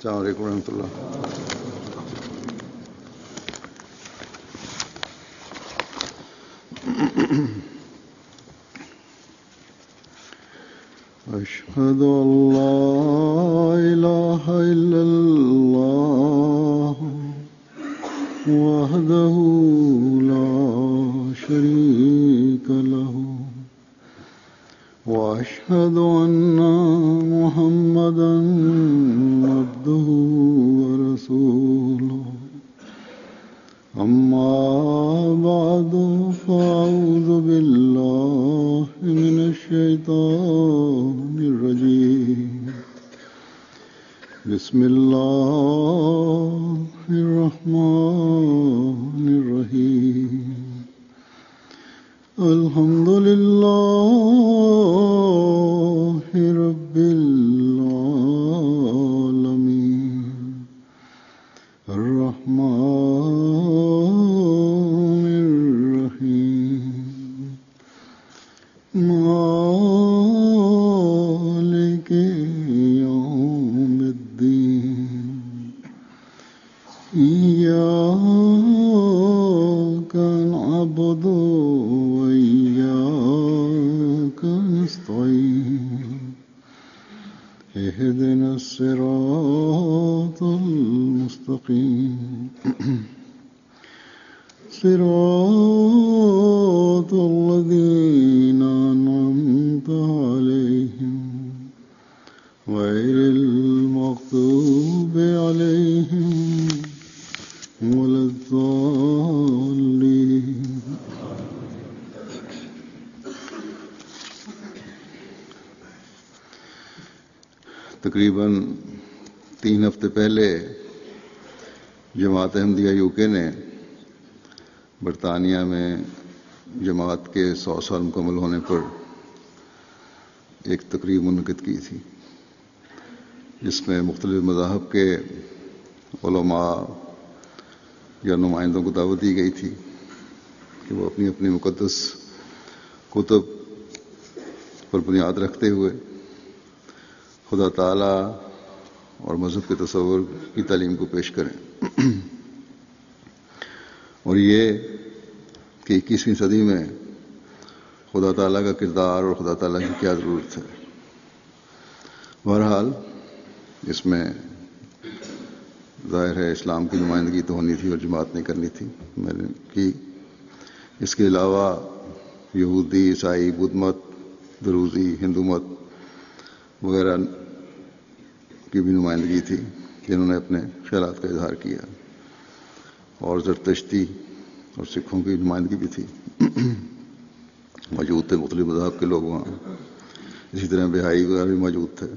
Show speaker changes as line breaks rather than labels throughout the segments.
السلام علیکم ورحمۃ اللہ. أشهد أن لا إله إلا الله وحده لا شريك له وأشهد أن محمدا عبده ورسوله. أما بعد فأعوذ بالله من الشيطان الرجيم. بسم الله الرحمن الرحيم. الحمد لله رب العالمين الرحمن الرحيم مالك يوم الدين. إياك نعبد وإياك نستعين. اهدنا الصراط المستقيم صراط الذين أنعمت عليهم غير المغضوب عليهم ولا الضالين. تقریباً 3 ہفتے پہلے جماعت احمدیہ یو کے نے برطانیہ میں جماعت کے 100 سال مکمل ہونے پر ایک تقریب منعقد کی تھی، جس میں مختلف مذاہب کے علماء یا نمائندوں کو دعوت دی گئی تھی کہ وہ اپنی اپنی مقدس کتب پر بنیاد رکھتے ہوئے خدا تعالیٰ اور مذہب کے تصور کی تعلیم کو پیش کریں، اور یہ کہ 21ویں صدی میں خدا تعالیٰ کا کردار اور خدا تعالیٰ کی کیا ضرورت ہے. بہرحال اس میں ظاہر ہے اسلام کی نمائندگی تو ہونی تھی اور جماعت نہیں کرنی تھی، میں نے کی. اس کے علاوہ یہودی، عیسائی، بدھ مت، دروزی، ہندو مت وغیرہ کی بھی نمائندگی تھی جنہوں نے اپنے خیالات کا اظہار کیا، اور زرتشتی اور سکھوں کی نمائندگی بھی تھی. موجود تھے مختلف مذاہب کے لوگ وہاں، اسی طرح بہائی وغیرہ بھی موجود تھے.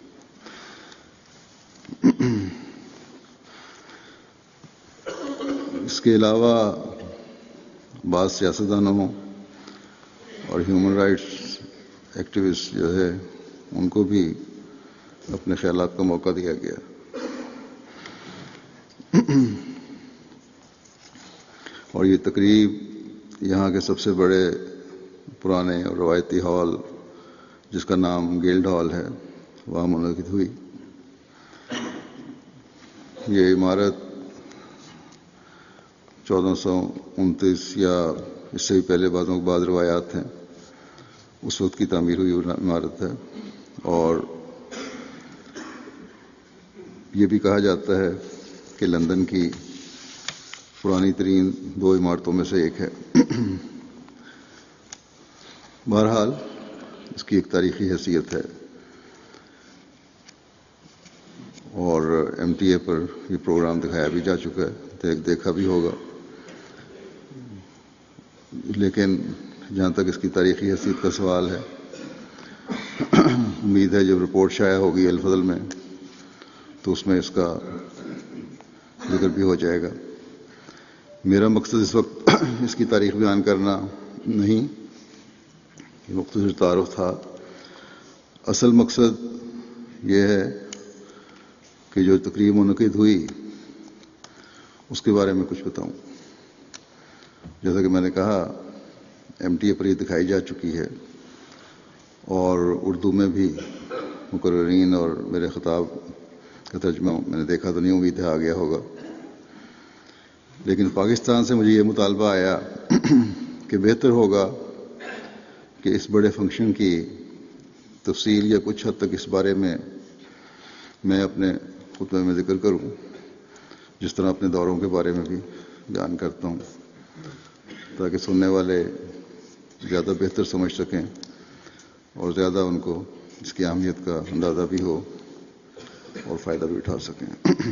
اس کے علاوہ بعض سیاستدانوں اور ہیومن رائٹس ایکٹیوسٹ جو ہے ان کو بھی اپنے خیالات کا موقع دیا گیا. اور یہ تقریب یہاں کے سب سے بڑے پرانے اور روایتی ہال، جس کا نام گلڈ ہال ہے، وہاں منعقد ہوئی. یہ عمارت 1429 یا اس سے بھی پہلے بعض روایات ہیں اس وقت کی تعمیر ہوئی عمارت ہے، اور یہ بھی کہا جاتا ہے کہ لندن کی پرانی ترین 2 عمارتوں میں سے ایک ہے. بہرحال اس کی ایک تاریخی حیثیت ہے، اور MTA پر یہ پروگرام دکھایا بھی جا چکا ہے، دیکھا بھی ہوگا. لیکن جہاں تک اس کی تاریخی حیثیت کا سوال ہے، امید ہے جب رپورٹ شائع ہوگی الفضل میں تو اس میں اس کا ذکر بھی ہو جائے گا. میرا مقصد اس وقت اس کی تاریخ بیان کرنا نہیں، یہ مختصر تعارف تھا. اصل مقصد یہ ہے کہ جو تقریب منعقد ہوئی اس کے بارے میں کچھ بتاؤں. جیسا کہ میں نے کہا MTA پر یہ دکھائی جا چکی ہے، اور اردو میں بھی مقررین اور میرے خطاب کا ترجمہ میں نے دیکھا تو نہیں، امید ہے آ گیا ہوگا. لیکن پاکستان سے مجھے یہ مطالبہ آیا کہ بہتر ہوگا کہ اس بڑے فنکشن کی تفصیل یا کچھ حد تک اس بارے میں اپنے خطبے میں ذکر کروں، جس طرح اپنے دوروں کے بارے میں بھی بیان کرتا ہوں، تاکہ سننے والے زیادہ بہتر سمجھ سکیں اور زیادہ ان کو اس کی اہمیت کا اندازہ بھی ہو اور فائدہ بھی اٹھا سکیں.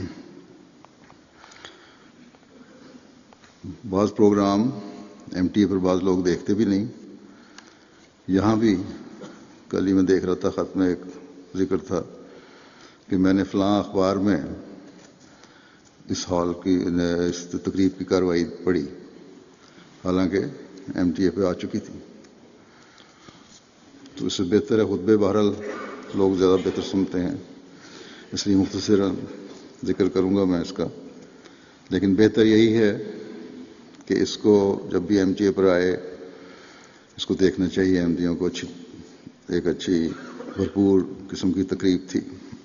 بعض پروگرام ایم ٹی اے پر بعض لوگ دیکھتے بھی نہیں. یہاں بھی کل ہی میں دیکھ رہا تھا، خط میں ایک ذکر تھا کہ میں نے فلاں اخبار میں اس ہال کی اس تقریب کی کارروائی پڑھی، حالانکہ ایم ٹی اے پہ آ چکی تھی. تو اس سے بہتر ہے خطبے بہرحال لوگ زیادہ بہتر سنتے ہیں، اس لیے مختصراً ذکر کروں گا میں اس کا. لیکن بہتر یہی ہے کہ اس کو جب بھی ایم ٹی اے پر آئے اس کو دیکھنا چاہیے. احمدیوں کو ایک اچھی بھرپور قسم کی تقریب تھی.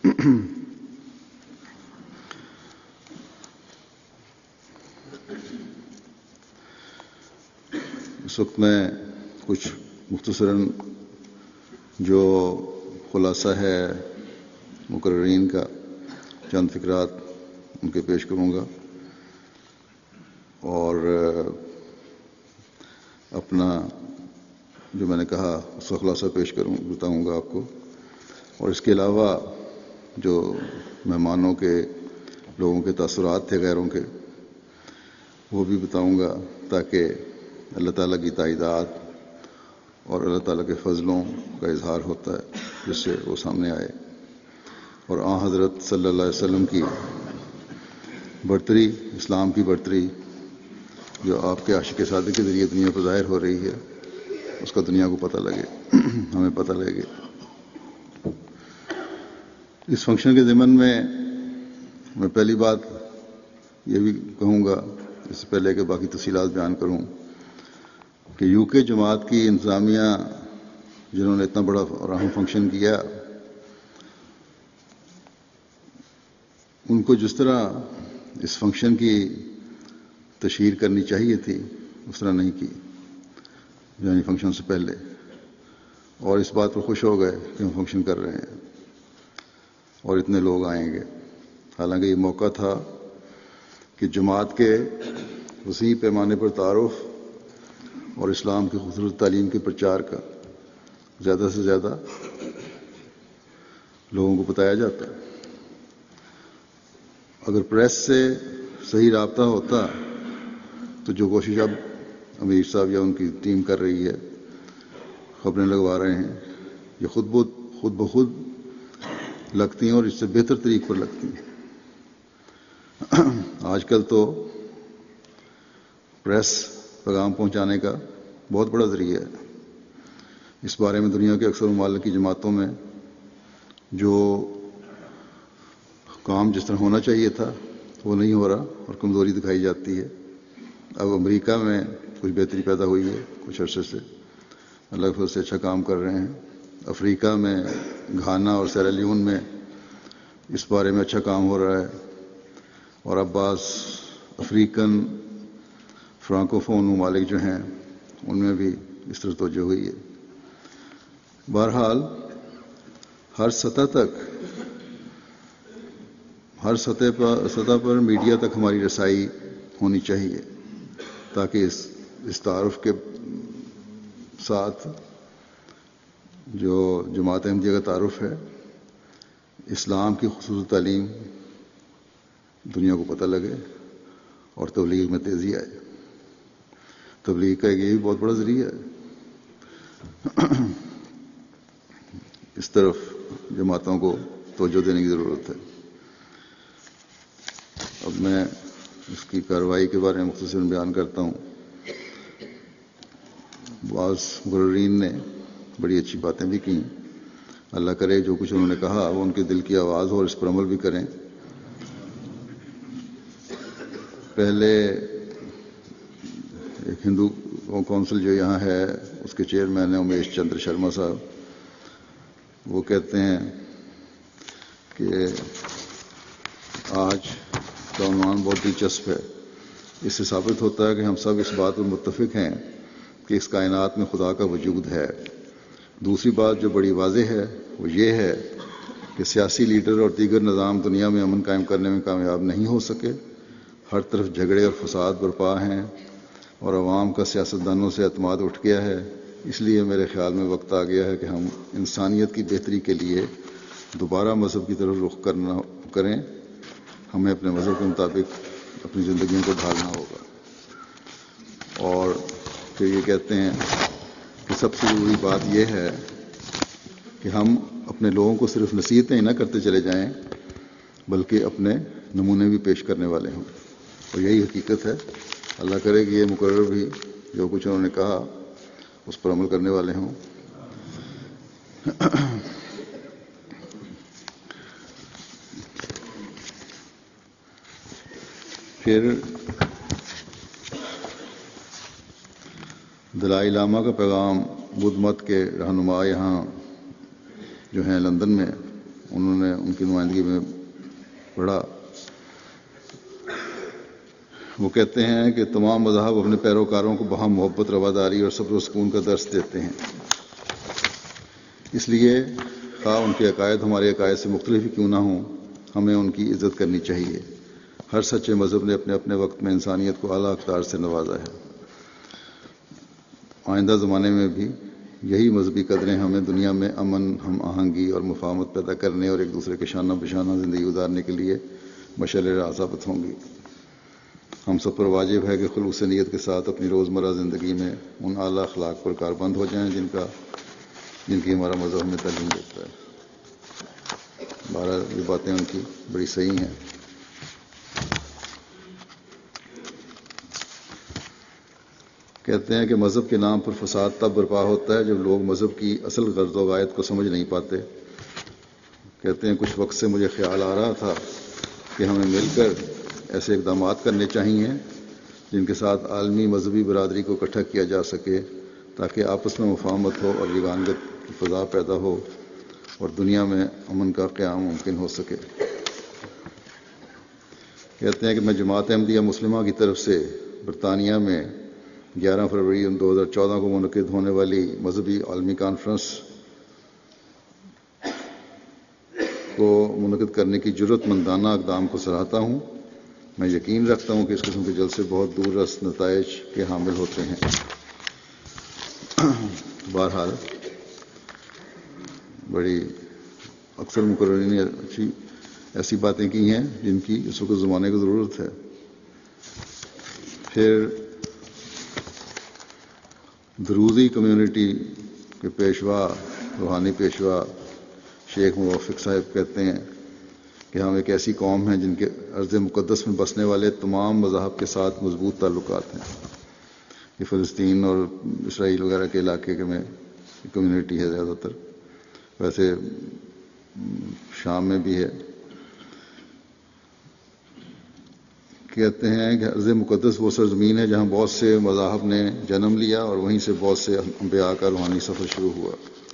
اس وقت میں کچھ مختصراً جو خلاصہ ہے مقررین کا، چند فکرات ان کے پیش کروں گا اور اپنا جو میں نے کہا اس کا خلاصہ بتاؤں گا آپ کو. اور اس کے علاوہ جو مہمانوں کے لوگوں کے تاثرات تھے غیروں کے، وہ بھی بتاؤں گا، تاکہ اللہ تعالیٰ کی تائیدات اور اللہ تعالیٰ کے فضلوں کا اظہار ہوتا ہے جس سے وہ سامنے آئے. اور آن حضرت صلی اللہ علیہ وسلم کی برتری، اسلام کی برتری جو آپ کے عاشق صادق کے ذریعے دنیا پر ظاہر ہو رہی ہے، اس کا دنیا کو پتہ لگے، ہمیں پتہ لگے. اس فنکشن کے ضمن میں پہلی بات یہ بھی کہوں گا، اس سے پہلے کہ باقی تفصیلات بیان کروں، کہ یو کے جماعت کی انتظامیہ جنہوں نے اتنا بڑا اور اہم فنکشن کیا، ان کو جس طرح اس فنکشن کی تشہیر کرنی چاہیے تھی اس طرح نہیں کی، یعنی فنکشن سے پہلے. اور اس بات پر خوش ہو گئے کہ ہم فنکشن کر رہے ہیں اور اتنے لوگ آئیں گے. حالانکہ یہ موقع تھا کہ جماعت کے وسیع پیمانے پر تعارف اور اسلام کی خوبصورت تعلیم کے پرچار کا زیادہ سے زیادہ لوگوں کو بتایا جاتا. اگر پریس سے صحیح رابطہ ہوتا تو جو کوشش اب امیر صاحب یا ان کی ٹیم کر رہی ہے، خبریں لگوا رہے ہیں، یہ خود بخود لگتی ہیں اور اس سے بہتر طریق پر لگتی ہیں. آج کل تو پریس پیغام پہنچانے کا بہت بڑا ذریعہ ہے. اس بارے میں دنیا کے اکثر ممالک کی جماعتوں میں جو کام جس طرح ہونا چاہیے تھا وہ نہیں ہو رہا اور کمزوری دکھائی جاتی ہے. اب امریکہ میں کچھ بہتری پیدا ہوئی ہے کچھ عرصے سے، اللہ کے فضل سے اچھا کام کر رہے ہیں. افریقہ میں گھانا اور سیرا لیون میں اس بارے میں اچھا کام ہو رہا ہے، اور اب بعض افریقن فرانکوفون ممالک جو ہیں ان میں بھی اس طرح توجہ ہوئی ہے. بہرحال ہر سطح پر میڈیا تک ہماری رسائی ہونی چاہیے، تاکہ اس تعارف کے ساتھ جو جماعت احمدیہ کا تعارف ہے، اسلام کی خصوصی تعلیم دنیا کو پتہ لگے اور تبلیغ میں تیزی آئے. تبلیغ کا یہ بھی بہت بڑا ذریعہ ہے. اس طرف جماعتوں کو توجہ دینے کی ضرورت ہے. اب میں اس کی کارروائی کے بارے میں مختصراً بیان کرتا ہوں. بعض مقررین نے بڑی اچھی باتیں بھی کیں. اللہ کرے جو کچھ انہوں نے کہا وہ ان کے دل کی آواز ہو اور اس پر عمل بھی کریں. پہلے ایک ہندو کونسل جو یہاں ہے اس کے چیئرمین ہیں امیش چندر شرما صاحب، وہ کہتے ہیں کہ آج کا عنوان بہت دلچسپ ہے۔ اس سے ثابت ہوتا ہے کہ ہم سب اس بات پر متفق ہیں کہ اس کائنات میں خدا کا وجود ہے۔ دوسری بات جو بڑی واضح ہے وہ یہ ہے کہ سیاسی لیڈر اور دیگر نظام دنیا میں امن قائم کرنے میں کامیاب نہیں ہو سکے۔ ہر طرف جھگڑے اور فساد برپا ہیں اور عوام کا سیاستدانوں سے اعتماد اٹھ گیا ہے۔ اس لیے میرے خیال میں وقت آ گیا ہے کہ ہم انسانیت کی بہتری کے لیے دوبارہ مذہب کی طرف رخ کریں۔ ہمیں اپنے مذہب کے مطابق اپنی زندگیوں کو ڈھالنا ہوگا۔ اور پھر یہ کہتے ہیں کہ سب سے ضروری بات یہ ہے کہ ہم اپنے لوگوں کو صرف نصیحتیں ہی نہ کرتے چلے جائیں بلکہ اپنے نمونے بھی پیش کرنے والے ہوں، اور یہی حقیقت ہے۔ اللہ کرے کہ یہ مقرر بھی جو کچھ انہوں نے کہا اس پر عمل کرنے والے ہوں۔ پھر دلائی لاما کا پیغام بدھ مت کے رہنما یہاں جو ہیں لندن میں، انہوں نے ان کی نمائندگی میں پڑھا۔ وہ کہتے ہیں کہ تمام مذاہب اپنے پیروکاروں کو باہم محبت، رواداری اور صبر و سکون کا درس دیتے ہیں۔ اس لیے خواہ ان کے عقائد ہمارے عقائد سے مختلف ہی کیوں نہ ہوں، ہمیں ان کی عزت کرنی چاہیے۔ ہر سچے مذہب نے اپنے اپنے وقت میں انسانیت کو اعلیٰ اقدار سے نوازا ہے۔ آئندہ زمانے میں بھی یہی مذہبی قدریں ہمیں دنیا میں امن، ہم آہنگی اور مفاہمت پیدا کرنے اور ایک دوسرے کے شانہ بشانہ زندگی گزارنے کے لیے مشعل راہ ثابت ہوں گی۔ ہم سب پر واجب ہے کہ خلوص نیت کے ساتھ اپنی روزمرہ زندگی میں ان اعلیٰ اخلاق پر کاربند ہو جائیں جن کی ہمارا مذہب ہمیں تعلیم دیتا ہے۔ بہرحال یہ باتیں ان کی بڑی صحیح ہیں۔ کہتے ہیں کہ مذہب کے نام پر فساد تب برپا ہوتا ہے جب لوگ مذہب کی اصل غرض و غایت کو سمجھ نہیں پاتے۔ کہتے ہیں کچھ وقت سے مجھے خیال آ رہا تھا کہ ہمیں مل کر ایسے اقدامات کرنے چاہیے جن کے ساتھ عالمی مذہبی برادری کو اکٹھا کیا جا سکے تاکہ آپس میں مفاہمت ہو اور یگانگت کی فضا پیدا ہو اور دنیا میں امن کا قیام ممکن ہو سکے۔ کہتے ہیں کہ میں جماعت احمدیہ مسلمہ کی طرف سے برطانیہ میں 11 فروری 2014 کو منعقد ہونے والی مذہبی عالمی کانفرنس کو منعقد کرنے کی جرأت مندانہ اقدام کو سراہتا ہوں۔ میں یقین رکھتا ہوں کہ اس قسم کے جلسے بہت دور رس نتائج کے حامل ہوتے ہیں۔ بہرحال بڑی اکثر مقررین نے ایسی باتیں کی ہیں جن کی اس وقت زمانے کی ضرورت ہے۔ پھر دروزی کمیونٹی کے پیشوا، روحانی پیشوا شیخ موفق صاحب کہتے ہیں کہ ہم ایک ایسی قوم ہیں جن کے ارض مقدس میں بسنے والے تمام مذاہب کے ساتھ مضبوط تعلقات ہیں۔ یہ فلسطین اور اسرائیل وغیرہ کے علاقے میں کمیونٹی ہے زیادہ تر، ویسے شام میں بھی ہے۔ کہتے ہیں کہ ارض مقدس وہ سرزمین ہے جہاں بہت سے مذاہب نے جنم لیا اور وہیں سے بہت سے انبیاء کا روحانی سفر شروع ہوا۔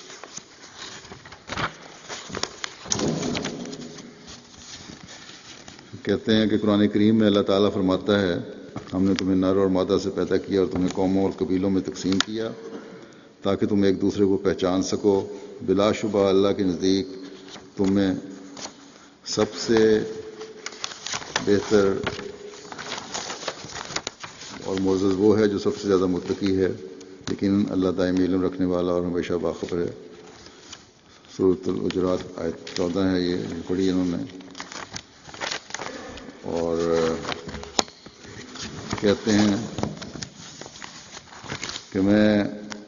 کہتے ہیں کہ قرآن کریم میں اللہ تعالیٰ فرماتا ہے ہم نے تمہیں نر اور مادہ سے پیدا کیا اور تمہیں قوموں اور قبیلوں میں تقسیم کیا تاکہ تم ایک دوسرے کو پہچان سکو۔ بلا شبہ اللہ کے نزدیک تم میں سب سے بہتر اور معزز وہ ہے جو سب سے زیادہ متقی ہے، لیکن اللہ دائمی علم رکھنے والا اور ہمیشہ باخبر ہے۔ سورۃ الحجرات آیت 14 ہے، یہ پڑھی انہوں نے۔ اور کہتے ہیں کہ میں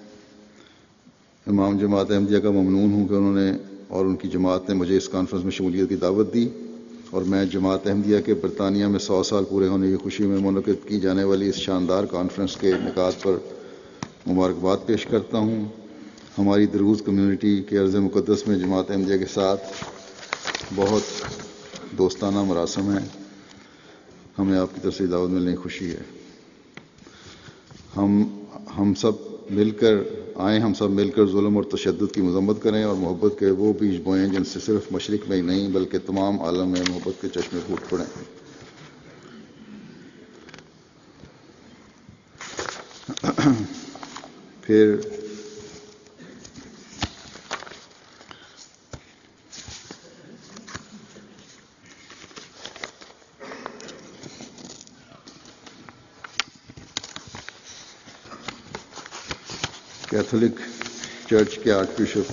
امام جماعت احمدیہ کا ممنون ہوں کہ انہوں نے اور ان کی جماعت نے مجھے اس کانفرنس میں شمولیت کی دعوت دی، اور میں جماعت احمدیہ کے برطانیہ میں 100 سال پورے ہونے کی خوشی میں منعقد کی جانے والی اس شاندار کانفرنس کے انعقاد پر مبارکباد پیش کرتا ہوں۔ ہماری دروز کمیونٹی کے ارض مقدس میں جماعت احمدیہ کے ساتھ بہت دوستانہ مراسم ہیں۔ ہمیں آپ کی طرف سے دعوت ملنے کی خوشی ہے۔ ہم سب ہم سب مل کر ظلم اور تشدد کی مذمت کریں اور محبت کے وہ بیج بوئیں جن سے صرف مشرق میں ہی نہیں بلکہ تمام عالم میں محبت کے چشمے پھوٹ پڑیں۔ پھر کیتھولک چرچ کے archbishop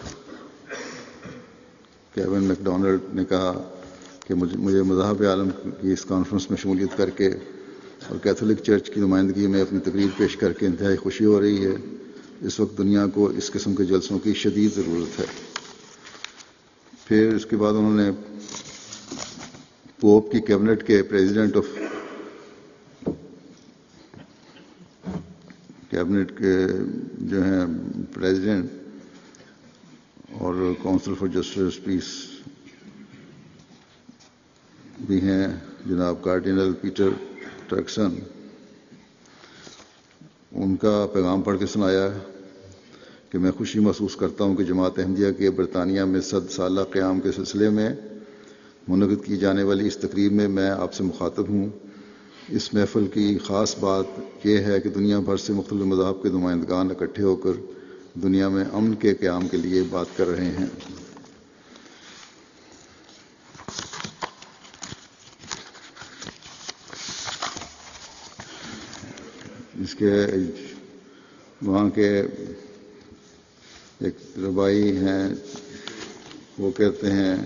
Kevin McDonald نے کہا کہ مجھے مذاہب عالم کی اس کانفرنس میں شمولیت کر کے اور کیتھولک چرچ کی نمائندگی میں اپنی تقریر پیش کر کے انتہائی خوشی ہو رہی ہے۔ اس وقت دنیا کو اس قسم کے جلسوں کی شدید ضرورت ہے۔ پھر اس کے بعد انہوں نے پوپ کی کیبنٹ کے پریزیڈنٹ آف کیبنٹ کے جو ہیں پریزیڈنٹ اور کونسل فار جسٹس پیس بھی ہیں جناب کارڈینل پیٹر ٹرکسن، ان کا پیغام پڑھ کے سنایا کہ میں خوشی محسوس کرتا ہوں کہ جماعت احمدیہ کے برطانیہ میں 100 سالہ قیام کے سلسلے میں منعقد کی جانے والی اس تقریب میں میں آپ سے مخاطب ہوں۔ اس محفل کی خاص بات یہ ہے کہ دنیا بھر سے مختلف مذاہب کے نمائندگان اکٹھے ہو کر دنیا میں امن کے قیام کے لیے بات کر رہے ہیں۔ اس کے وہاں کے ایک ربائی ہیں، وہ کہتے ہیں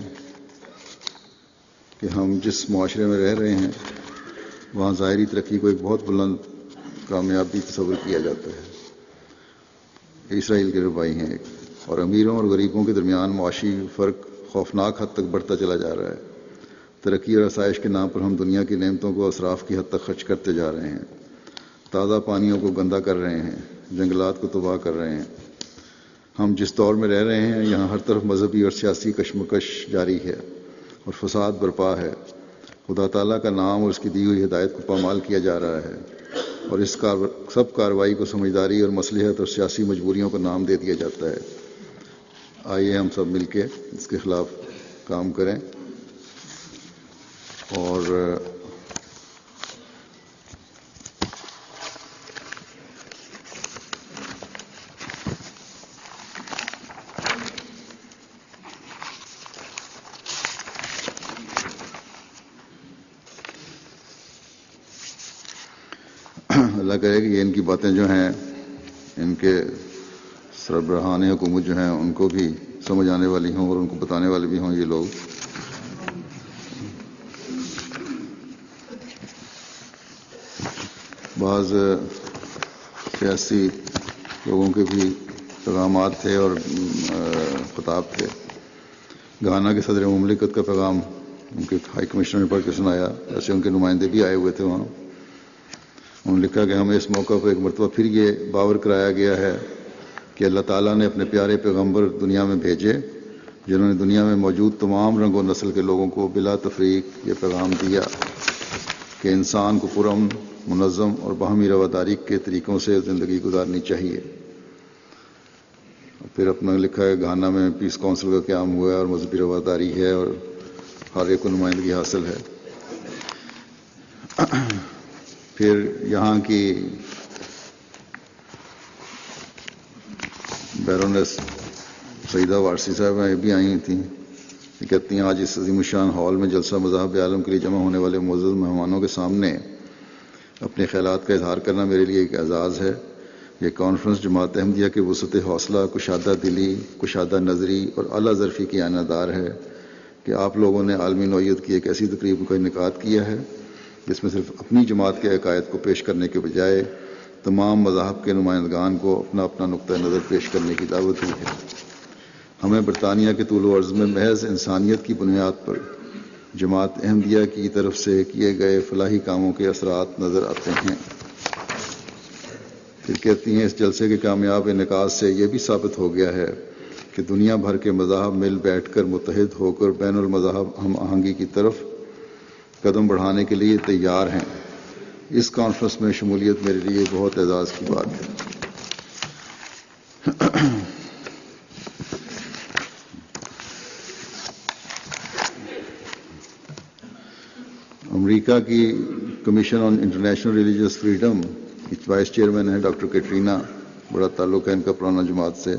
کہ ہم جس معاشرے میں رہ رہے ہیں وہاں ظاہری ترقی کو ایک بہت بلند کامیابی تصور کیا جاتا ہے۔ اسرائیل کے ربائی ہیں ایک، اور امیروں اور غریبوں کے درمیان معاشی فرق خوفناک حد تک بڑھتا چلا جا رہا ہے۔ ترقی اور آسائش کے نام پر ہم دنیا کی نعمتوں کو اسراف کی حد تک خرچ کرتے جا رہے ہیں، تازہ پانیوں کو گندا کر رہے ہیں، جنگلات کو تباہ کر رہے ہیں۔ ہم جس دور میں رہ رہے ہیں یہاں ہر طرف مذہبی اور سیاسی کشمکش جاری ہے اور فساد برپا ہے۔ خدا تعالیٰ کا نام اور اس کی دی ہوئی ہدایت کو پامال کیا جا رہا ہے، اور اس سب کارروائی کو سمجھداری اور مصلحت اور سیاسی مجبوریوں کا نام دے دیا جاتا ہے۔ آئیے ہم سب مل کے اس کے خلاف کام کریں اور اللہ کرے کہ یہ ان کی باتیں جو ہیں ان کے سربراہان حکومت جو ہیں ان کو بھی سمجھ آنے والی ہوں اور ان کو بتانے والے بھی ہوں یہ لوگ۔ بعض سیاسی لوگوں کے بھی پیغامات تھے اور خطاب تھے۔ گھانا کے صدر مملکت کا پیغام ان کے ہائی کمشنر نے پڑھ کے سنایا، ایسے ان کے نمائندے بھی آئے ہوئے تھے وہاں۔ انہوں نے لکھا کہ ہمیں اس موقع پر ایک مرتبہ پھر یہ باور کرایا گیا ہے کہ اللہ تعالیٰ نے اپنے پیارے پیغمبر دنیا میں بھیجے جنہوں نے دنیا میں موجود تمام رنگ و نسل کے لوگوں کو بلا تفریق یہ پیغام دیا کہ انسان کو پرامن، منظم اور باہمی رواداری کے طریقوں سے زندگی گزارنی چاہیے۔ پھر اپنا لکھا ہے گھانا میں پیس کونسل کا قیام ہوا ہے اور مذہبی رواداری ہے اور ہر ایک کو نمائندگی حاصل ہے۔ پھر یہاں کی بیرونس سعیدہ وارسی صاحبہ بھی آئی تھیں، کہتی ہیں آج اس عظیم الشان ہال میں جلسہ مذاہب عالم کے لیے جمع ہونے والے معزز مہمانوں کے سامنے اپنے خیالات کا اظہار کرنا میرے لیے ایک اعزاز ہے۔ یہ کانفرنس جماعت احمدیہ کے وسعت حوصلہ، کشادہ دلی، کشادہ نظری اور اعلیٰ ظرفی کی اعانہ دار ہے کہ آپ لوگوں نے عالمی نوعیت کی ایک ایسی تقریب کا انعقاد کیا ہے جس میں صرف اپنی جماعت کے عقائد کو پیش کرنے کے بجائے تمام مذاہب کے نمائندگان کو اپنا اپنا نقطہ نظر پیش کرنے کی دعوت دی ہے۔ ہمیں برطانیہ کے طول و عرض میں محض انسانیت کی بنیاد پر جماعت احمدیہ کی طرف سے کیے گئے فلاحی کاموں کے اثرات نظر آتے ہیں۔ پھر کہتی ہیں اس جلسے کے کامیاب انعقاد سے یہ بھی ثابت ہو گیا ہے کہ دنیا بھر کے مذاہب مل بیٹھ کر متحد ہو کر بین المذاہب ہم آہنگی کی طرف قدم بڑھانے کے لیے تیار ہیں۔ اس کانفرنس میں شمولیت میرے لیے بہت اعزاز کی بات ہے۔ امریکہ کی commission on international religious freedom کی وائس چیئرمین ہے ڈاکٹر کیٹرینا، بڑا تعلق ہے ان کا پرانا جماعت سے.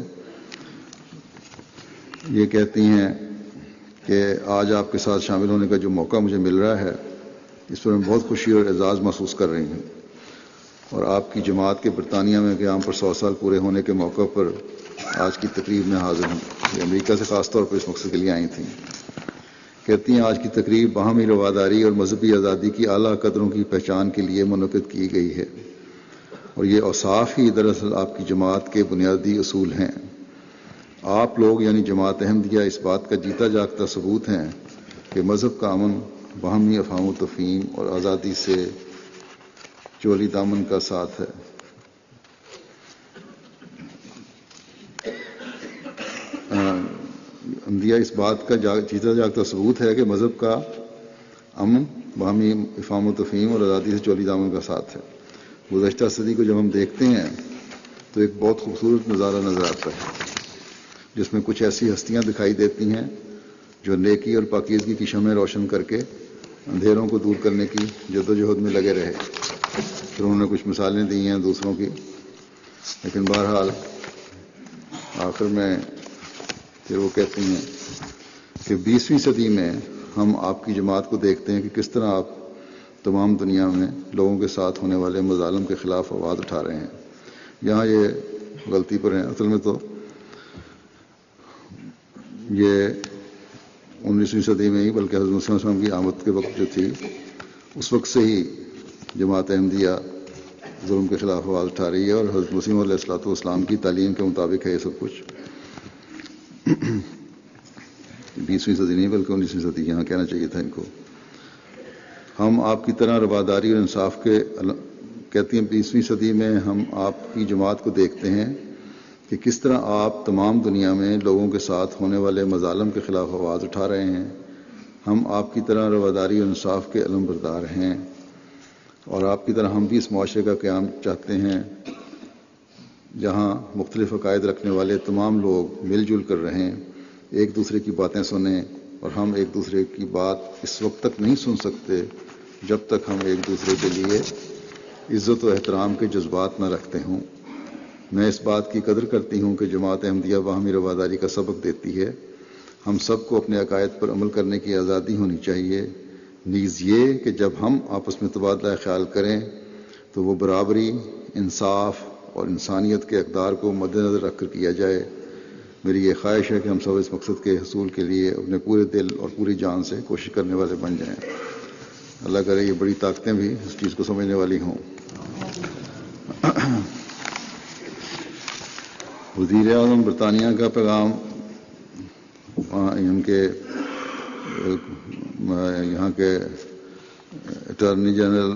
یہ کہتی ہیں کہ آج آپ کے ساتھ شامل ہونے کا جو موقع مجھے مل رہا ہے اس پر میں بہت خوشی اور اعزاز محسوس کر رہی ہوں، اور آپ کی جماعت کے برطانیہ میں قیام پر 100 سال پورے ہونے کے موقع پر آج کی تقریب میں حاضر ہوں. یہ امریکہ سے خاص طور پر اس مقصد کے لیے آئی تھیں. کہتی ہیں آج کی تقریب باہمی رواداری اور مذہبی آزادی کی اعلیٰ قدروں کی پہچان کے لیے منعقد کی گئی ہے، اور یہ اوصاف ہی دراصل آپ کی جماعت کے بنیادی اصول ہیں. آپ لوگ یعنی جماعت احمدیہ اس بات کا جیتا جاگتا ثبوت ہیں کہ مذہب کا امن باہمی افہام و تفہیم اور آزادی سے چولی دامن کا ساتھ ہے. احمدیہ اس بات کا جیتا جاگتا ثبوت ہے کہ مذہب کا امن باہمی افہام و تفہیم اور آزادی سے چولی دامن کا ساتھ ہے. گزشتہ صدی کو جب ہم دیکھتے ہیں تو ایک بہت خوبصورت نظارہ نظر آتا ہے جس میں کچھ ایسی ہستیاں دکھائی دیتی ہیں جو نیکی اور پاکیزگی کی شمع روشن کر کے اندھیروں کو دور کرنے کی جدوجہد میں لگے رہے. پھر انہوں نے کچھ مثالیں دی ہیں دوسروں کی، لیکن بہرحال آخر میں پھر وہ کہتی ہیں کہ 20ویں صدی میں ہم آپ کی جماعت کو دیکھتے ہیں کہ کس طرح آپ تمام دنیا میں لوگوں کے ساتھ ہونے والے مظالم کے خلاف آواز اٹھا رہے ہیں. یہاں یہ غلطی پر ہیں، اصل میں تو یہ 19ویں صدی میں ہی بلکہ حضرت مسیح وسلم کی آمد کے وقت جو تھی اس وقت سے ہی جماعت احمدیہ ظلم کے خلاف آواز اٹھا رہی ہے، اور حضرت مسیح علیہ الصلوۃ والسلام کی تعلیم کے مطابق ہے یہ سب کچھ. 20ویں صدی نہیں بلکہ 19ویں صدی یہاں کہنا چاہیے تھا ان کو. ہم آپ کی طرح رواداری اور انصاف کے کہتی ہیں 20ویں صدی میں ہم آپ کی جماعت کو دیکھتے ہیں کہ کس طرح آپ تمام دنیا میں لوگوں کے ساتھ ہونے والے مظالم کے خلاف آواز اٹھا رہے ہیں. ہم آپ کی طرح رواداری اور انصاف کے علم بردار ہیں، اور آپ کی طرح ہم بھی اس معاشرے کا قیام چاہتے ہیں جہاں مختلف عقائد رکھنے والے تمام لوگ مل جل کر رہیں، ایک دوسرے کی باتیں سنیں. اور ہم ایک دوسرے کی بات اس وقت تک نہیں سن سکتے جب تک ہم ایک دوسرے کے لیے عزت و احترام کے جذبات نہ رکھتے ہوں. میں اس بات کی قدر کرتی ہوں کہ جماعت احمدیہ باہمی رواداری کا سبق دیتی ہے. ہم سب کو اپنے عقائد پر عمل کرنے کی آزادی ہونی چاہیے، نیز یہ کہ جب ہم آپس میں تبادلہ خیال کریں تو وہ برابری، انصاف اور انسانیت کے اقدار کو مد نظر رکھ کر کیا جائے. میری یہ خواہش ہے کہ ہم سب اس مقصد کے حصول کے لیے اپنے پورے دل اور پوری جان سے کوشش کرنے والے بن جائیں. اللہ کرے یہ بڑی طاقتیں بھی اس چیز کو سمجھنے والی ہوں. وزیر اعظم برطانیہ کا پیغام ان کے یہاں کے attorney general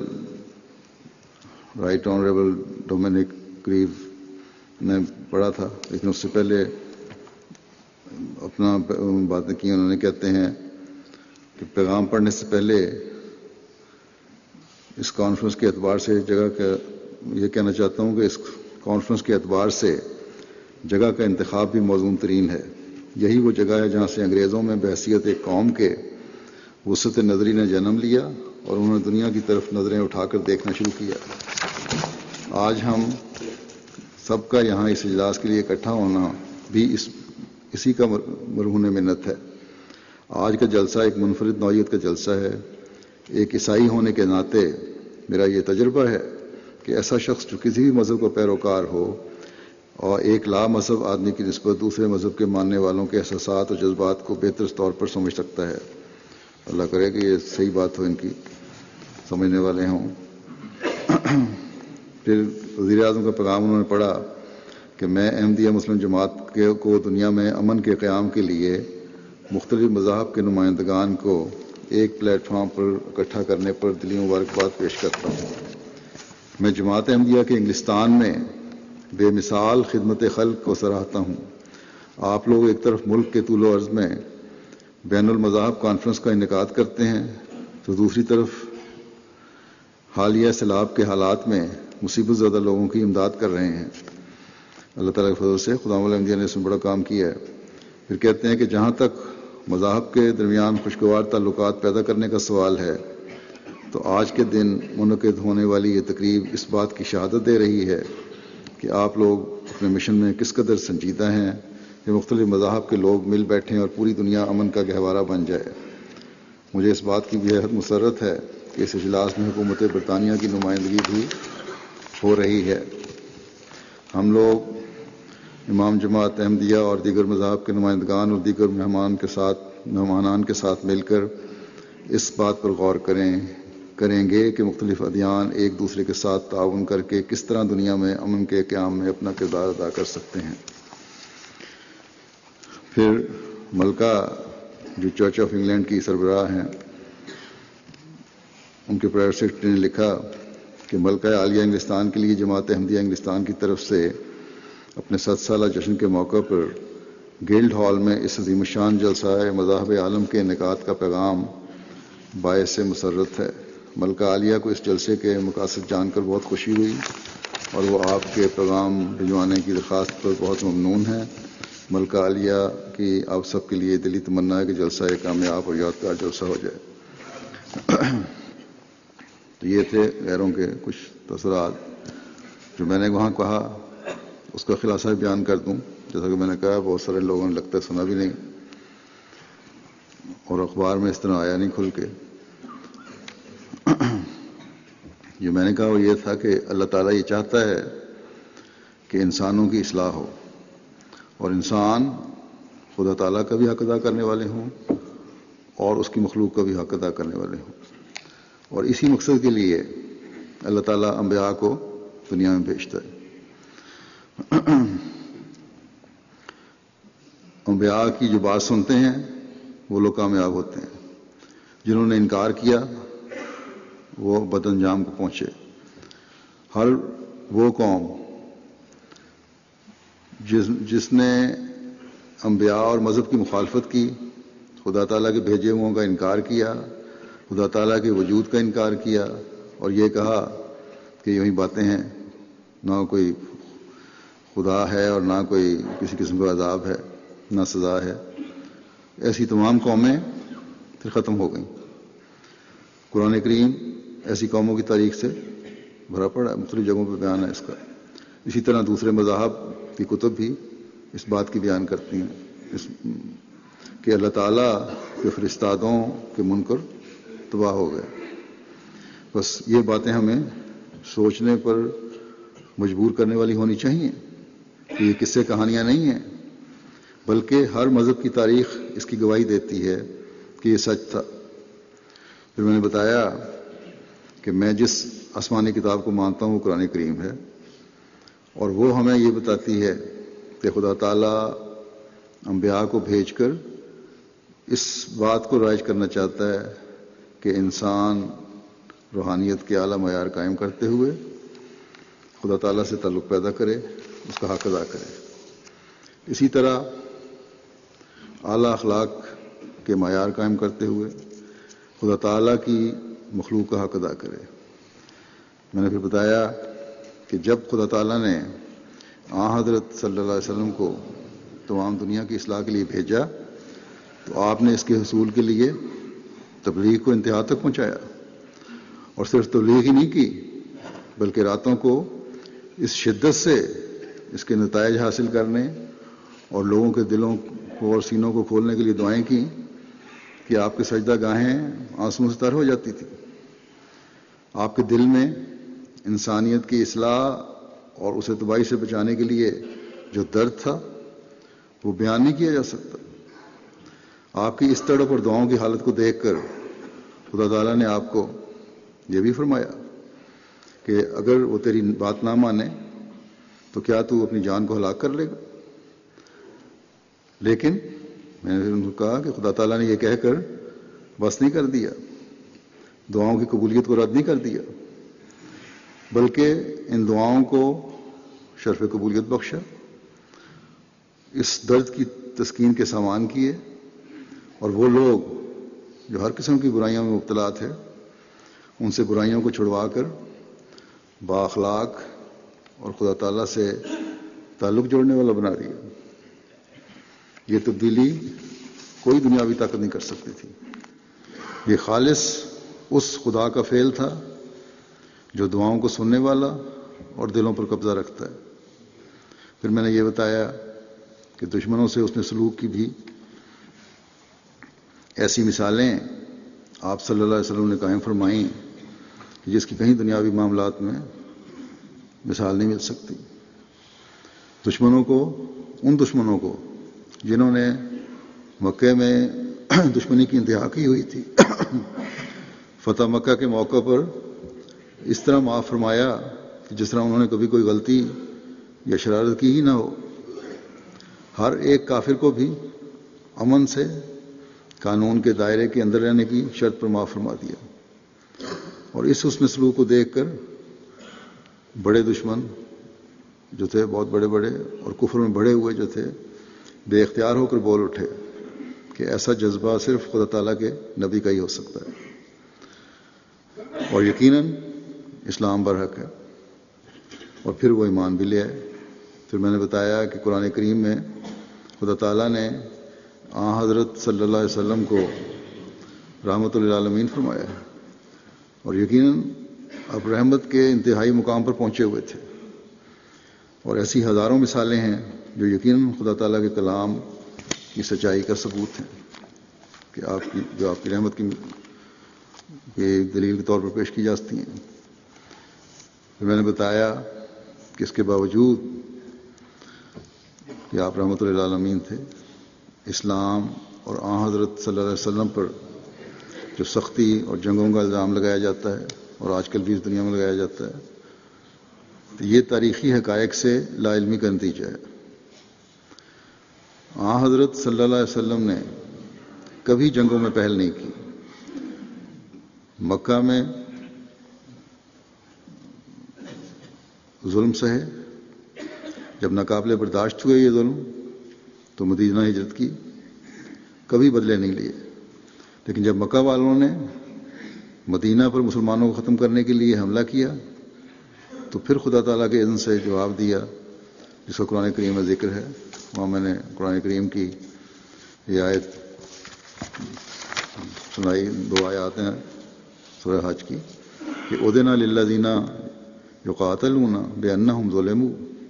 right honourable Dominic Grieve نے پڑھا تھا، لیکن اس سے پہلے اپنا باتیں کی. انہوں نے کہتے ہیں کہ پیغام پڑھنے سے پہلے اس کانفرنس کے اعتبار سے جگہ کا یہ کہنا چاہتا ہوں کہ اس کانفرنس کے اعتبار سے جگہ کا انتخاب بھی موزون ترین ہے. یہی وہ جگہ ہے جہاں سے انگریزوں میں بحیثیت ایک قوم کے وسعت نظری نے جنم لیا اور انہوں نے دنیا کی طرف نظریں اٹھا کر دیکھنا شروع کیا. آج ہم سب کا یہاں اس اجلاس کے لیے اکٹھا ہونا بھی اسی کا مرہون منت ہے. آج کا جلسہ ایک منفرد نوعیت کا جلسہ ہے. ایک عیسائی ہونے کے ناطے میرا یہ تجربہ ہے کہ ایسا شخص جو کسی بھی مذہب کا پیروکار ہو اور ایک لا مذہب آدمی کی نسبت دوسرے مذہب کے ماننے والوں کے احساسات اور جذبات کو بہتر طور پر سمجھ سکتا ہے. اللہ کرے کہ یہ صحیح بات ہو، ان کی سمجھنے والے ہوں. پھر وزیر اعظم کا پیغام انہوں نے پڑھا کہ میں احمدیہ مسلم جماعت کو دنیا میں امن کے قیام کے لیے مختلف مذاہب کے نمائندگان کو ایک پلیٹ فارم پر اکٹھا کرنے پر دلی مبارکباد پیش کرتا ہوں. میں جماعت احمدیہ کے انگلستان میں بے مثال خدمت خلق کو سراہتا ہوں. آپ لوگ ایک طرف ملک کے طول و عرض میں بین المذاہب کانفرنس کا انعقاد کرتے ہیں تو دوسری طرف حالیہ سیلاب کے حالات میں مصیبت زدہ لوگوں کی امداد کر رہے ہیں. اللہ تعالیٰ کے فضل سے خداوند احمدیہ نے اس میں بڑا کام کیا ہے. پھر کہتے ہیں کہ جہاں تک مذاہب کے درمیان خوشگوار تعلقات پیدا کرنے کا سوال ہے تو آج کے دن منعقد ہونے والی یہ تقریب اس بات کی شہادت دے رہی ہے کہ آپ لوگ اپنے مشن میں کس قدر سنجیدہ ہیں کہ مختلف مذاہب کے لوگ مل بیٹھیں اور پوری دنیا امن کا گہوارہ بن جائے۔ مجھے اس بات کی بے حد مسرت ہے کہ اس اجلاس میں حکومت برطانیہ کی نمائندگی بھی ہو رہی ہے۔ ہم لوگ امام جماعت احمدیہ اور دیگر مذاہب کے نمائندگان اور دیگر مہمانان کے ساتھ مل کر اس بات پر غور کریں گے کہ مختلف ادیان ایک دوسرے کے ساتھ تعاون کر کے کس طرح دنیا میں امن کے قیام میں اپنا کردار ادا کر سکتے ہیں۔ پھر ملکہ جو چرچ آف انگلینڈ کی سربراہ ہیں، ان کے پرائیویٹ سیکرٹری نے لکھا کہ ملکہ عالیہ انگلستان کے لیے جماعت احمدیہ انگلستان کی طرف سے اپنے 7 سالہ جشن کے موقع پر گلڈ ہال میں اس عظیم الشان جلسہ مذاہب عالم کے انعقاد کا پیغام باعث مسرت ہے۔ ملکہ عالیہ کو اس جلسے کے مقاصد جان کر بہت خوشی ہوئی اور وہ آپ کے پیغام بھجوانے کی درخواست پر بہت ممنون ہیں۔ ملکہ عالیہ کی آپ سب کے لیے دلی تمنا ہے کہ جلسہ ایک کامیاب اور یادگار جلسہ ہو جائے۔ تو یہ تھے غیروں کے کچھ تاثرات جو میں نے وہاں کہا، اس کا خلاصہ بیان کر دوں۔ جیسا کہ میں نے کہا، بہت سارے لوگوں نے لگتا ہے سنا بھی نہیں اور اخبار میں اس طرح آیا نہیں کھل کے۔ جو میں نے کہا وہ یہ تھا کہ اللہ تعالیٰ یہ چاہتا ہے کہ انسانوں کی اصلاح ہو اور انسان خدا تعالیٰ کا بھی حق ادا کرنے والے ہوں اور اس کی مخلوق کا بھی حق ادا کرنے والے ہوں، اور اسی مقصد کے لیے اللہ تعالیٰ انبیاء کو دنیا میں بھیجتا ہے۔ انبیاء کی جو بات سنتے ہیں وہ لوگ کامیاب ہوتے ہیں، جنہوں نے انکار کیا وہ بد انجام کو پہنچے۔ ہر وہ قوم جس نے انبیاء اور مذہب کی مخالفت کی، خدا تعالیٰ کے بھیجے ہوئوں کا انکار کیا، خدا تعالیٰ کے وجود کا انکار کیا اور یہ کہا کہ یہی باتیں ہیں، نہ کوئی خدا ہے اور نہ کوئی کسی قسم کا عذاب ہے، نہ سزا ہے، ایسی تمام قومیں پھر ختم ہو گئیں۔ قرآن کریم ایسی قوموں کی تاریخ سے بھرا پڑا ہے، مختلف جگہوں پہ بیان ہے اس کا۔ اسی طرح دوسرے مذاہب کی کتب بھی اس بات کی بیان کرتی ہیں کہ اللہ تعالیٰ کے فرستادوں کے منکر تباہ ہو گئے۔ بس یہ باتیں ہمیں سوچنے پر مجبور کرنے والی ہونی چاہیے کہ یہ قصے کہانیاں نہیں ہیں، بلکہ ہر مذہب کی تاریخ اس کی گواہی دیتی ہے کہ یہ سچ تھا۔ پھر میں نے بتایا کہ میں جس آسمانی کتاب کو مانتا ہوں وہ قرآن کریم ہے، اور وہ ہمیں یہ بتاتی ہے کہ خدا تعالیٰ انبیاء کو بھیج کر اس بات کو رائج کرنا چاہتا ہے کہ انسان روحانیت کے اعلیٰ معیار قائم کرتے ہوئے خدا تعالیٰ سے تعلق پیدا کرے، اس کا حق ادا کرے۔ اسی طرح اعلیٰ اخلاق کے معیار قائم کرتے ہوئے خدا تعالیٰ کی مخلوق کا حق ادا کرے۔ میں نے پھر بتایا کہ جب خدا تعالیٰ نے حضرت صلی اللہ علیہ وسلم کو تمام دنیا کی اصلاح کے لیے بھیجا تو آپ نے اس کے حصول کے لیے تبلیغ کو انتہا تک پہنچایا، اور صرف تبلیغ ہی نہیں کی بلکہ راتوں کو اس شدت سے اس کے نتائج حاصل کرنے اور لوگوں کے دلوں کو اور سینوں کو کھولنے کے لیے دعائیں کی کہ آپ کے سجدہ گاہیں آنسوؤں سے تر ہو جاتی تھی۔ آپ کے دل میں انسانیت کی اصلاح اور اسے تباہی سے بچانے کے لیے جو درد تھا وہ بیان نہیں کیا جا سکتا۔ آپ کی اس تڑپ اور دعاؤں کی حالت کو دیکھ کر خدا تعالیٰ نے آپ کو یہ بھی فرمایا کہ اگر وہ تیری بات نہ مانے تو کیا تو اپنی جان کو ہلاک کر لے گا؟ لیکن میں نے ان کو کہا کہ خدا تعالیٰ نے یہ کہہ کر بس نہیں کر دیا، دعاؤں کی قبولیت کو رد نہیں کر دیا، بلکہ ان دعاؤں کو شرف قبولیت بخشا، اس درد کی تسکین کے سامان کیے، اور وہ لوگ جو ہر قسم کی برائیوں میں مبتلا تھے ان سے برائیوں کو چھڑوا کر بااخلاق اور خدا تعالیٰ سے تعلق جوڑنے والا بنا دیا۔ یہ تبدیلی کوئی دنیاوی طاقت نہیں کر سکتی تھی، یہ خالص اس خدا کا فعل تھا جو دعاؤں کو سننے والا اور دلوں پر قبضہ رکھتا ہے۔ پھر میں نے یہ بتایا کہ دشمنوں سے اس نے سلوک کی بھی ایسی مثالیں آپ صلی اللہ علیہ وسلم نے قائم فرمائیں جس کی کہیں دنیاوی معاملات میں مثال نہیں مل سکتی۔ ان دشمنوں کو جنہوں نے مکے میں دشمنی کی انتہا کی ہوئی تھی، فتح مکہ کے موقع پر اس طرح معاف فرمایا کہ جس طرح انہوں نے کبھی کوئی غلطی یا شرارت کی ہی نہ ہو۔ ہر ایک کافر کو بھی امن سے قانون کے دائرے کے اندر رہنے کی شرط پر معاف فرما دیا، اور اس حسن سلوک کو دیکھ کر بڑے دشمن جو تھے، بہت بڑے بڑے اور کفر میں بڑے ہوئے جو تھے، بے اختیار ہو کر بول اٹھے کہ ایسا جذبہ صرف خدا تعالیٰ کے نبی کا ہی ہو سکتا ہے، اور یقیناً اسلام برحق ہے۔ اور پھر وہ ایمان بھی لے آئے۔ پھر میں نے بتایا کہ قرآن کریم میں خدا تعالیٰ نے حضرت صلی اللہ علیہ وسلم کو رحمت للعالمین فرمایا ہے، اور یقیناً اب رحمت کے انتہائی مقام پر پہنچے ہوئے تھے۔ اور ایسی ہزاروں مثالیں ہیں جو یقیناً خدا تعالیٰ کے کلام کی سچائی کا ثبوت ہیں کہ آپ کی رحمت کی دلیل کے طور پر پیش کی جاتی ہیں۔ پھر میں نے بتایا کہ اس کے باوجود کہ آپ رحمت للعالمین تھے، اسلام اور حضرت صلی اللہ علیہ وسلم پر جو سختی اور جنگوں کا الزام لگایا جاتا ہے، اور آج کل بھی اس دنیا میں لگایا جاتا ہے، تو یہ تاریخی حقائق سے لا علمی کا نتیجہ ہے۔ حضرت صلی اللہ علیہ وسلم نے کبھی جنگوں میں پہل نہیں کی۔ مکہ میں ظلم سہے، جب ناقابل برداشت ہوئے یہ ظلم تو مدینہ ہجرت کی، کبھی بدلے نہیں لیے۔ لیکن جب مکہ والوں نے مدینہ پر مسلمانوں کو ختم کرنے کے لیے حملہ کیا تو پھر خدا تعالیٰ کے اذن سے جواب دیا، جس کا قرآن کریم میں ذکر ہے۔ وہاں میں نے قرآن کریم کی یہ آیت سنائی، 2 آیات ہیں سورہ حج کی، کہ اُذِنَ لِلَّذِينَ يُقَاتَلُونَ بِأَنَّهُمْ ظُلِمُوا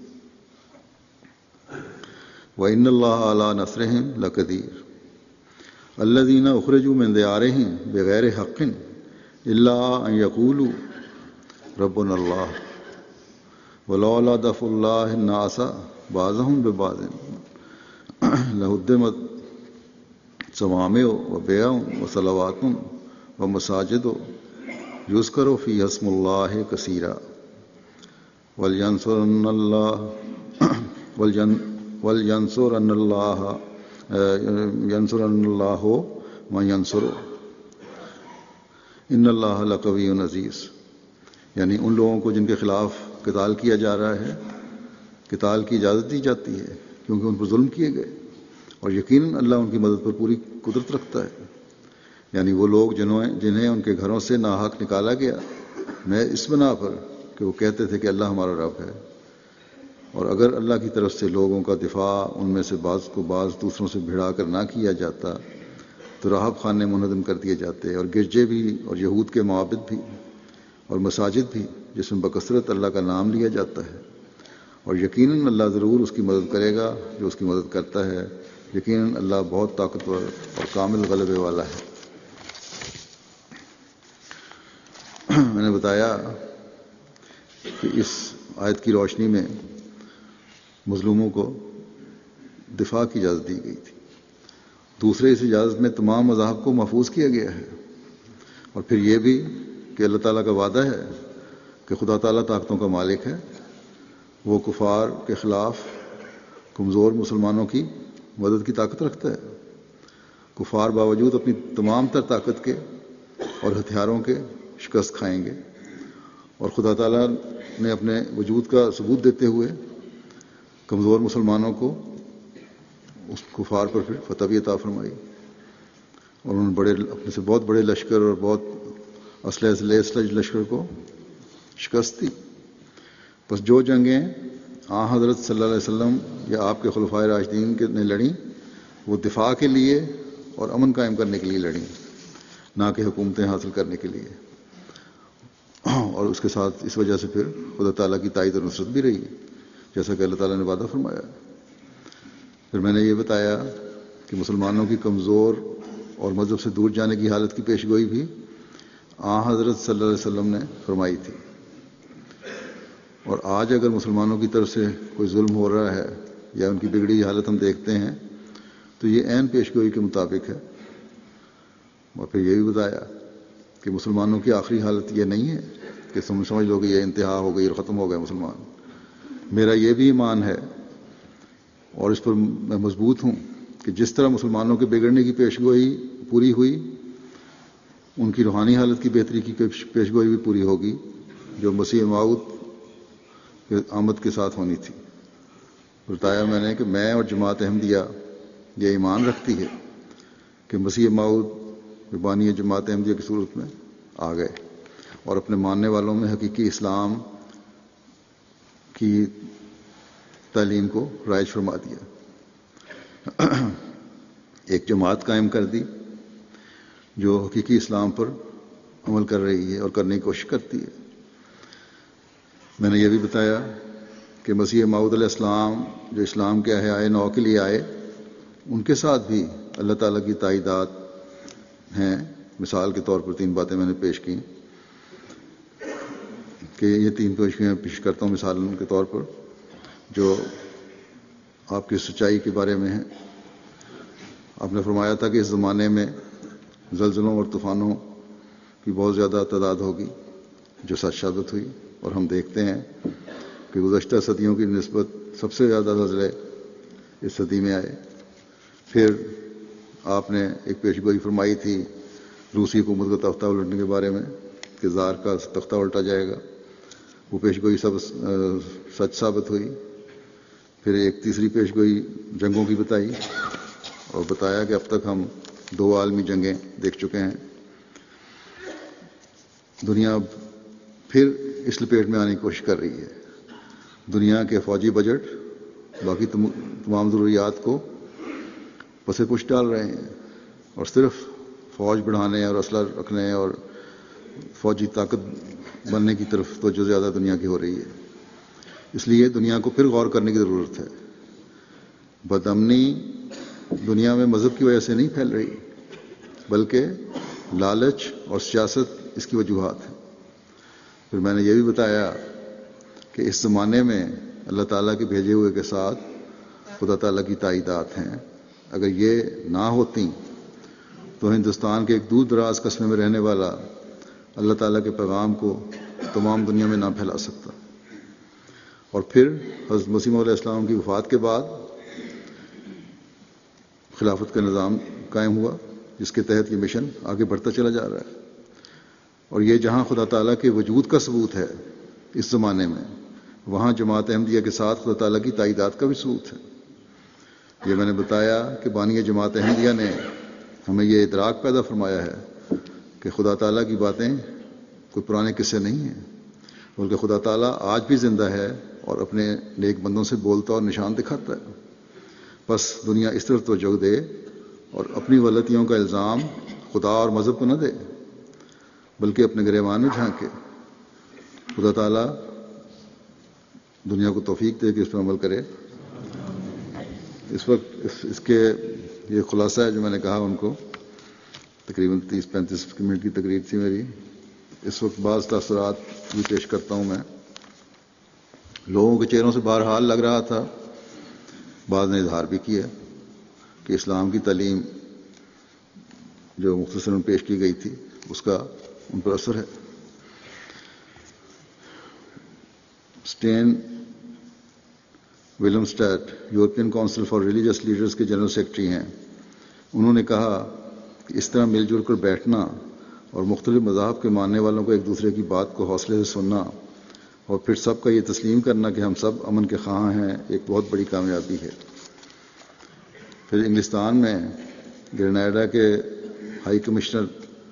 وَإِنَّ اللَّهَ عَلَىٰ نَصْرِهِمْ لَقَدِيرٌ الَّذِينَ أُخْرِجُوا مِنْ دِيَارِهِمْ بِغَيْرِ حَقٍّ إِلَّا أَنْ يَقُولُوا رَبُّنَا اللَّهُ وَلَوْلَا دَفْعُ اللَّهِ النَّاسَ بَعْضَهُم بِبَعْضٍ لَهُدِّمَتْ صَوَامِعُ وَبِيَعٌ وَصَلَوَاتٌ وَمَسَاجِدُ يُذْكَرُ فِيهَا اسْمُ اللَّهِ كَثِيرًا وَلْيَنصُرَنَّ اللَّهُ مَن يَنصُرُهُ إِنَّ اللَّهَ لَقَوِيٌّ عَزِيزٌ۔ یعنی ان لوگوں کو جن کے خلاف قتال کیا جا رہا ہے، قتال کی اجازت دی جاتی ہے کیونکہ ان پر ظلم کیے گئے، اور یقیناً اللہ ان کی مدد پر پوری قدرت رکھتا ہے۔ یعنی وہ لوگ جنہیں ان کے گھروں سے ناحق نکالا گیا، میں اس بنا پر کہ وہ کہتے تھے کہ اللہ ہمارا رب ہے، اور اگر اللہ کی طرف سے لوگوں کا دفاع ان میں سے بعض کو بعض دوسروں سے بھڑا کر نہ کیا جاتا تو راہب خانے منہدم کر دیے جاتے، اور گرجے بھی، اور یہود کے معابد بھی، اور مساجد بھی جس میں بکثرت اللہ کا نام لیا جاتا ہے۔ اور یقیناً اللہ ضرور اس کی مدد کرے گا جو اس کی مدد کرتا ہے، یقیناً اللہ بہت طاقتور اور کامل غلبے والا ہے۔ میں نے بتایا کہ اس آیت کی روشنی میں مظلوموں کو دفاع کی اجازت دی گئی تھی۔ دوسرے، اس اجازت میں تمام مذاہب کو محفوظ کیا گیا ہے، اور پھر یہ بھی کہ اللہ تعالیٰ کا وعدہ ہے کہ خدا تعالیٰ طاقتوں کا مالک ہے، وہ کفار کے خلاف کمزور مسلمانوں کی مدد کی طاقت رکھتا ہے۔ کفار باوجود اپنی تمام تر طاقت کے اور ہتھیاروں کے شکست کھائیں گے، اور خدا تعالیٰ نے اپنے وجود کا ثبوت دیتے ہوئے کمزور مسلمانوں کو اس کفار پر پھر فتح بھی عطا فرمائی، اور انہوں نے اپنے سے بہت بڑے لشکر اور بہت اسلحے سے لیس لشکر کو شکست دی۔ بس جو جنگیں حضرت صلی اللہ علیہ وسلم یا آپ کے خلفائے راشدین نے لڑیں، وہ دفاع کے لیے اور امن قائم کرنے کے لیے لڑیں، نہ کہ حکومتیں حاصل کرنے کے لیے، اور اس کے ساتھ اس وجہ سے پھر خدا تعالیٰ کی تائید اور نصرت بھی رہی، جیسا کہ اللہ تعالیٰ نے وعدہ فرمایا۔ پھر میں نے یہ بتایا کہ مسلمانوں کی کمزور اور مذہب سے دور جانے کی حالت کی پیش گوئی بھی حضرت صلی اللہ علیہ وسلم نے فرمائی تھی، اور آج اگر مسلمانوں کی طرف سے کوئی ظلم ہو رہا ہے یا ان کی بگڑی حالت ہم دیکھتے ہیں تو یہ عین پیش گوئی کے مطابق ہے۔ اور پھر یہ بھی بتایا کہ مسلمانوں کی آخری حالت یہ نہیں ہے کہ سمجھ لو کہ یہ انتہا ہو گئی اور ختم ہو گئے مسلمان۔ میرا یہ بھی ایمان ہے اور اس پر میں مضبوط ہوں کہ جس طرح مسلمانوں کے بگڑنے کی پیش گوئی پوری ہوئی، ان کی روحانی حالت کی بہتری کی پیش گوئی بھی پوری ہوگی جو مسیح موعود کے آمد کے ساتھ ہونی تھی۔ بتایا میں نے کہ میں اور جماعت احمدیہ یہ ایمان رکھتی ہے کہ مسیح موعود بانی جماعت احمدیہ کی صورت میں آ گئے اور اپنے ماننے والوں میں حقیقی اسلام کی تعلیم کو رائج فرما دیا، ایک جماعت قائم کر دی جو حقیقی اسلام پر عمل کر رہی ہے اور کرنے کی کوشش کرتی ہے۔ میں نے یہ بھی بتایا کہ مسیح موعود علیہ السلام جو اسلام کے احیاء نو کے لیے آئے، ان کے ساتھ بھی اللہ تعالیٰ کی تائیدات ہیں۔ مثال کے طور پر 3 باتیں میں نے پیش کی کہ یہ 3 پیشگوئیاں پیش کرتا ہوں مثال کے طور پر جو آپ کی سچائی کے بارے میں ہیں۔ آپ نے فرمایا تھا کہ اس زمانے میں زلزلوں اور طوفانوں کی بہت زیادہ تعداد ہوگی، جو سچ ثابت ہوئی، اور ہم دیکھتے ہیں کہ گزشتہ صدیوں کی نسبت سب سے زیادہ زلزلے اس صدی میں آئے۔ پھر آپ نے ایک پیشگوئی فرمائی تھی روسی حکومت کا تختہ الٹنے کے بارے میں کہ زار کا تختہ الٹا جائے گا، وہ پیشگوئی سب سچ ثابت ہوئی۔ پھر ایک تیسری پیشگوئی جنگوں کی بتائی اور بتایا کہ اب تک ہم 2 عالمی جنگیں دیکھ چکے ہیں۔ دنیا پھر اس لپیٹ میں آنے کی کوشش کر رہی ہے، دنیا کے فوجی بجٹ باقی تمام ضروریات کو پس پش ڈال رہے ہیں اور صرف فوج بڑھانے اور اسلحہ رکھنے اور فوجی طاقت بننے کی طرف توجہ زیادہ دنیا کی ہو رہی ہے۔ اس لیے دنیا کو پھر غور کرنے کی ضرورت ہے۔ بدامنی دنیا میں مذہب کی وجہ سے نہیں پھیل رہی، بلکہ لالچ اور سیاست اس کی وجوہات ہیں۔ پھر میں نے یہ بھی بتایا کہ اس زمانے میں اللہ تعالیٰ کے بھیجے ہوئے کے ساتھ خدا تعالیٰ کی تائیدات ہیں، اگر یہ نہ ہوتی تو ہندوستان کے ایک دور دراز قصبے میں رہنے والا اللہ تعالیٰ کے پیغام کو تمام دنیا میں نہ پھیلا سکتا۔ اور پھر حضرت مسیح علیہ السلام کی وفات کے بعد خلافت کا نظام قائم ہوا، جس کے تحت یہ مشن آگے بڑھتا چلا جا رہا ہے۔ اور یہ جہاں خدا تعالیٰ کے وجود کا ثبوت ہے اس زمانے میں، وہاں جماعت احمدیہ کے ساتھ خدا تعالیٰ کی تائیدات کا بھی ثبوت ہے۔ یہ میں نے بتایا کہ بانی جماعت احمدیہ نے ہمیں یہ ادراک پیدا فرمایا ہے کہ خدا تعالیٰ کی باتیں کوئی پرانے قصے نہیں ہیں، بلکہ خدا تعالیٰ آج بھی زندہ ہے اور اپنے نیک بندوں سے بولتا اور نشان دکھاتا ہے۔ بس دنیا اس طرف توجہ دے اور اپنی غلطیوں کا الزام خدا اور مذہب کو نہ دے، بلکہ اپنے گریبان میں جھانکے۔ خدا تعالیٰ دنیا کو توفیق دے کہ اس پر عمل کرے۔ اس وقت اس کے یہ خلاصہ ہے جو میں نے کہا ان کو، تقریباً 30-35 منٹ کی تقریر تھی میری۔ اس وقت بعض تاثرات بھی پیش کرتا ہوں میں۔ لوگوں کے چہروں سے بہرحال لگ رہا تھا، بعض نے اظہار بھی کیا کہ اسلام کی تعلیم جو مختصراً پیش کی گئی تھی اس کا ان پر اثر ہے۔ اسٹین ولمسٹیٹ European council for religious leaders کے جنرل سیکرٹری ہیں۔ انہوں نے کہا کہ اس طرح مل جل کر بیٹھنا اور مختلف مذاہب کے ماننے والوں کو ایک دوسرے کی بات کو حوصلے سے سننا اور پھر سب کا یہ تسلیم کرنا کہ ہم سب امن کے خواہاں ہیں، ایک بہت بڑی کامیابی ہے۔ پھر انگلستان میں گریناڈا کے high commissioner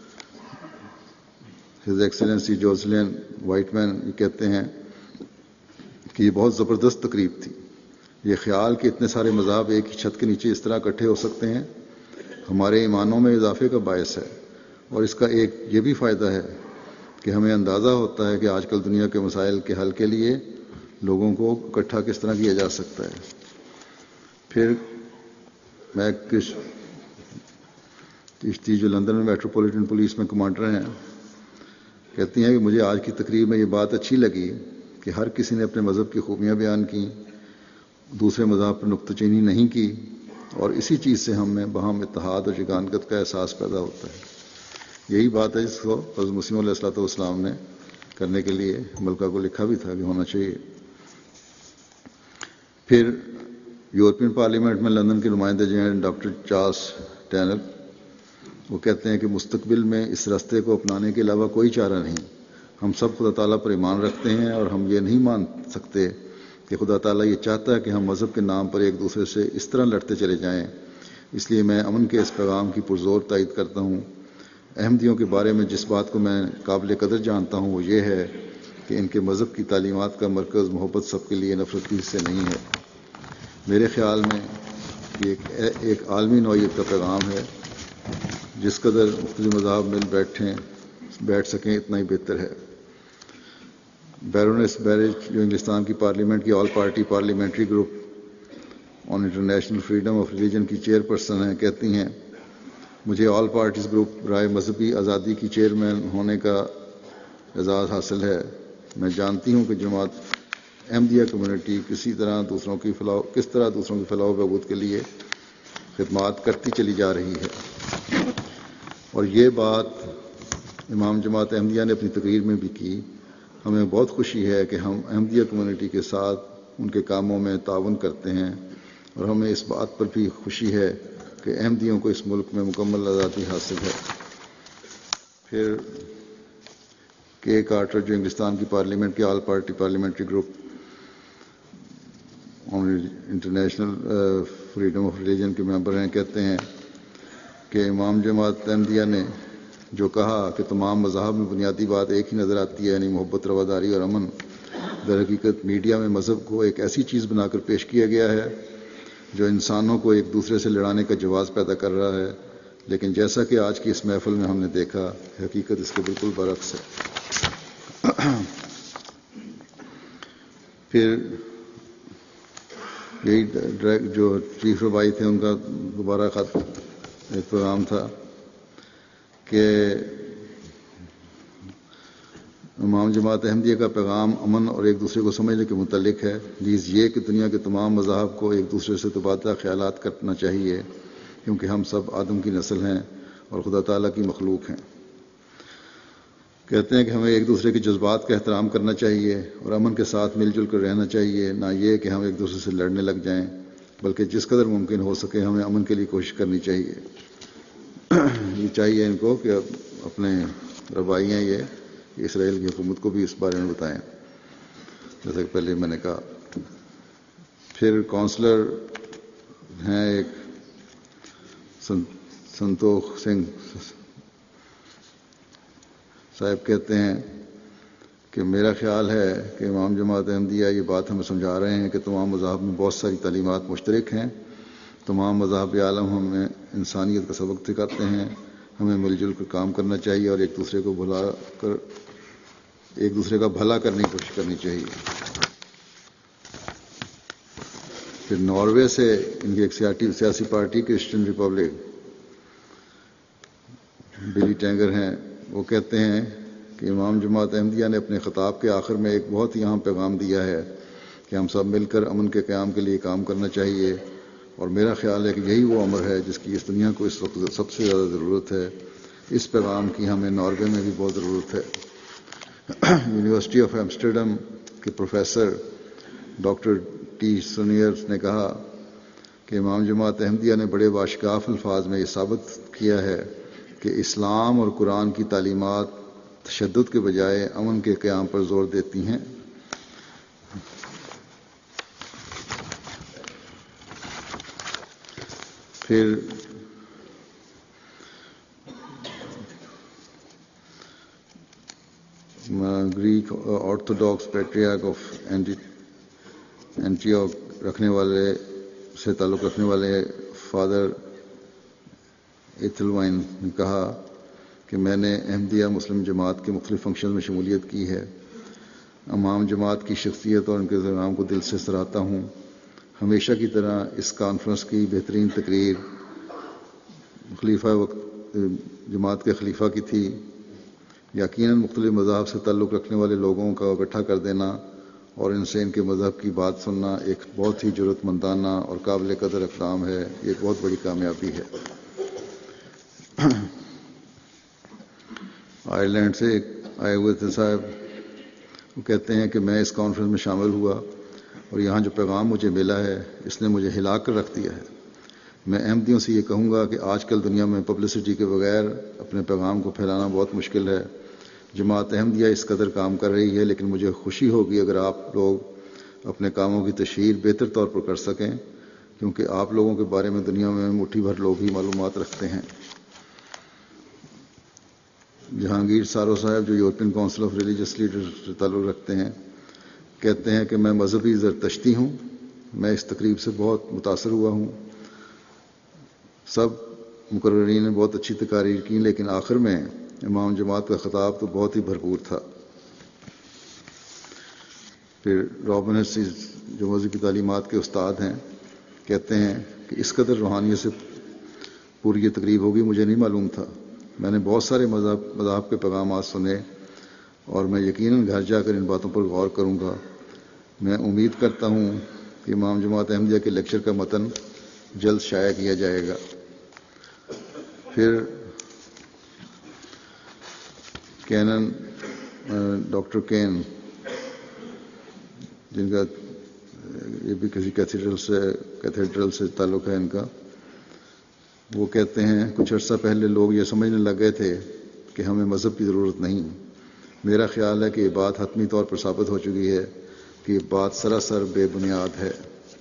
his excellency Jocelyn Whiteman یہ کہتے ہیں کہ یہ بہت زبردست تقریب تھی۔ یہ خیال کہ اتنے سارے مذاہب ایک ہی چھت کے نیچے اس طرح اکٹھے ہو سکتے ہیں ہمارے ایمانوں میں اضافے کا باعث ہے اور اس کا ایک یہ بھی فائدہ ہے کہ ہمیں اندازہ ہوتا ہے کہ آج کل دنیا کے مسائل کے حل کے لیے لوگوں کو اکٹھا کس طرح کیا جا سکتا ہے۔ پھر میں کشتی جو لندن میں میٹروپولیٹن پولیس میں کمانڈر ہیں کہتی ہیں کہ مجھے آج کی تقریب میں یہ بات اچھی لگی کہ ہر کسی نے اپنے مذہب کی خوبیاں بیان کی، دوسرے مذہب پر نکتہ چینی نہیں کی، اور اسی چیز سے ہم میں باہم اتحاد اور یگانگت کا احساس پیدا ہوتا ہے۔ یہی بات ہے جس کو حضرت مسیح علیہ الصلوۃ والسلام نے کرنے کے لیے ملکہ کو لکھا بھی تھا کہ ہونا چاہیے۔ پھر یورپین پارلیمنٹ میں لندن کے نمائندے جو ہیں ڈاکٹر چارلس ٹینل، وہ کہتے ہیں کہ مستقبل میں اس راستے کو اپنانے کے علاوہ کوئی چارہ نہیں۔ ہم سب خدا تعالیٰ پر ایمان رکھتے ہیں اور ہم یہ نہیں مان سکتے کہ خدا تعالیٰ یہ چاہتا ہے کہ ہم مذہب کے نام پر ایک دوسرے سے اس طرح لڑتے چلے جائیں۔ اس لیے میں امن کے اس پیغام کی پرزور تائید کرتا ہوں۔ احمدیوں کے بارے میں جس بات کو میں قابل قدر جانتا ہوں وہ یہ ہے کہ ان کے مذہب کی تعلیمات کا مرکز محبت سب کے لیے نفرت کی حصے نہیں ہے۔ میرے خیال میں یہ ایک عالمی نوعیت کا پیغام ہے، جس قدر مختلف مذاہب مل بیٹھ سکیں اتنا ہی بہتر ہے۔ بیرونس بیرج جو انگلستان کی پارلیمنٹ کی all party parliamentary group on international freedom of religion کی چیئرپرسن ہیں، کہتی ہیں مجھے آل پارٹیز گروپ رائے مذہبی آزادی کی چیئرمین ہونے کا اعزاز حاصل ہے۔ میں جانتی ہوں کہ جماعت احمدیہ کمیونٹی کس طرح دوسروں کی فلاح و بہبود کے لیے خدمات کرتی چلی جا رہی ہے، اور یہ بات امام جماعت احمدیہ نے اپنی تقریر میں بھی کی۔ ہمیں بہت خوشی ہے کہ ہم احمدیہ کمیونٹی کے ساتھ ان کے کاموں میں تعاون کرتے ہیں، اور ہمیں اس بات پر بھی خوشی ہے کہ احمدیوں کو اس ملک میں مکمل آزادی حاصل ہے۔ پھر کے کارٹر جو انگلستان کی پارلیمنٹ کے all party parliamentary group on international freedom of religion کے ممبر ہیں، کہتے ہیں کہ امام جماعت احمدیہ نے جو کہا کہ تمام مذاہب میں بنیادی بات ایک ہی نظر آتی ہے، یعنی محبت، رواداری اور امن، در حقیقت میڈیا میں مذہب کو ایک ایسی چیز بنا کر پیش کیا گیا ہے جو انسانوں کو ایک دوسرے سے لڑانے کا جواز پیدا کر رہا ہے، لیکن جیسا کہ آج کی اس محفل میں ہم نے دیکھا، حقیقت اس کے بالکل برعکس ہے۔ پھر یہی جو چیف ربائی تھے ان کا دوبارہ خط ایک پیغام تھا کہ امام جماعت احمدیہ کا پیغام امن اور ایک دوسرے کو سمجھنے کے متعلق ہے، نیز یہ کہ دنیا کے تمام مذاہب کو ایک دوسرے سے تبادلہ خیالات کرنا چاہیے، کیونکہ ہم سب آدم کی نسل ہیں اور خدا تعالیٰ کی مخلوق ہیں۔ کہتے ہیں کہ ہمیں ایک دوسرے کے جذبات کا احترام کرنا چاہیے اور امن کے ساتھ مل جل کر رہنا چاہیے، نہ یہ کہ ہم ایک دوسرے سے لڑنے لگ جائیں، بلکہ جس قدر ممکن ہو سکے ہمیں امن کے لیے کوشش کرنی چاہیے۔ یہ چاہیے ان کو کہ اپنے ربائی ہیں یہ اسرائیل کی حکومت کو بھی اس بارے میں بتائیں، جیسا کہ پہلے میں نے کہا۔ پھر کونسلر ہیں ایک سنتوخ سنگھ صاحب، کہتے ہیں کہ میرا خیال ہے کہ امام جماعت احمدیہ یہ بات ہمیں سمجھا رہے ہیں کہ تمام مذاہب میں بہت ساری تعلیمات مشترک ہیں، تمام مذاہب عالم ہمیں انسانیت کا سبق سکھاتے ہیں، ہمیں مل جل کر کام کرنا چاہیے اور ایک دوسرے کا بھلا کرنے کی کوشش کرنی چاہیے۔ پھر ناروے سے ان کی ایک سیاسی پارٹی کرسچن ریپبلک بلی ٹینگر ہیں، وہ کہتے ہیں کہ امام جماعت احمدیہ نے اپنے خطاب کے آخر میں ایک بہت ہی اہم پیغام دیا ہے کہ ہم سب مل کر امن کے قیام کے لیے کام کرنا چاہیے، اور میرا خیال ہے کہ یہی وہ امر ہے جس کی اس دنیا کو اس وقت سب سے زیادہ ضرورت ہے۔ اس پیغام کی ہمیں ناروے میں بھی بہت ضرورت ہے۔ یونیورسٹی آف ایمسٹرڈم کے پروفیسر ڈاکٹر ٹی سونیئرز نے کہا کہ امام جماعت احمدیہ نے بڑے باشگاف الفاظ میں یہ ثابت کیا ہے کہ اسلام اور قرآن کی تعلیمات تشدد کے بجائے امن کے قیام پر زور دیتی ہیں۔ پھر Greek Orthodox patriarch of Antioch رکھنے والے سے تعلق رکھنے والے فادر ایتھلوائن نے کہا کہ کہ میں نے احمدیہ مسلم جماعت کے مختلف فنکشن میں شمولیت کی ہے۔ امام جماعت کی شخصیت اور ان کے احترام کو دل سے سراہتا ہوں۔ ہمیشہ کی طرح اس کانفرنس کی بہترین تقریر خلیفہ وقت جماعت کے خلیفہ کی تھی۔ یقیناً مختلف مذاہب سے تعلق رکھنے والے لوگوں کا اکٹھا کر دینا اور ان سے ان کے مذہب کی بات سننا ایک بہت ہی جرأت مندانہ اور قابل قدر اقدام ہے۔ یہ ایک بہت بڑی کامیابی ہے۔ آئرلینڈ سے آئے ہوئے تھے صاحب، وہ کہتے ہیں کہ میں اس کانفرنس میں شامل ہوا اور یہاں جو پیغام مجھے ملا ہے اس نے مجھے ہلا کر رکھ دیا ہے۔ میں احمدیوں سے یہ کہوں گا کہ آج کل دنیا میں پبلسٹی کے بغیر اپنے پیغام کو پھیلانا بہت مشکل ہے۔ جماعت احمدیہ اس قدر کام کر رہی ہے، لیکن مجھے خوشی ہوگی اگر آپ لوگ اپنے کاموں کی تشہیر بہتر طور پر کر سکیں، کیونکہ آپ لوگوں کے بارے میں دنیا میں مٹھی بھر لوگ ہی معلومات رکھتے ہیں۔ جہانگیر سارو صاحب جو European council of religious leaders سے تعلق رکھتے ہیں، کہتے ہیں کہ میں مذہبی زرتشتی ہوں۔ میں اس تقریب سے بہت متاثر ہوا ہوں۔ سب مقررین نے بہت اچھی تقاریر کی، لیکن آخر میں امام جماعت کا خطاب تو بہت ہی بھرپور تھا۔ پھر رابن ہسٹیز جو مذہبی تعلیمات کے استاد ہیں، کہتے ہیں کہ اس قدر روحانیت سے پوری یہ تقریب ہوگی مجھے نہیں معلوم تھا۔ میں نے بہت سارے مذاہب کے پیغامات سنے اور میں یقیناً گھر جا کر ان باتوں پر غور کروں گا۔ میں امید کرتا ہوں کہ امام جماعت احمدیہ کے لیکچر کا متن جلد شائع کیا جائے گا۔ پھر کینن ڈاکٹر کین، جن کا یہ بھی کسی کیتھیڈرل سے تعلق ہے ان کا، وہ کہتے ہیں کچھ عرصہ پہلے لوگ یہ سمجھنے لگ گئے تھے کہ ہمیں مذہب کی ضرورت نہیں۔ میرا خیال ہے کہ یہ بات حتمی طور پر ثابت ہو چکی ہے کہ یہ بات سراسر بے بنیاد ہے۔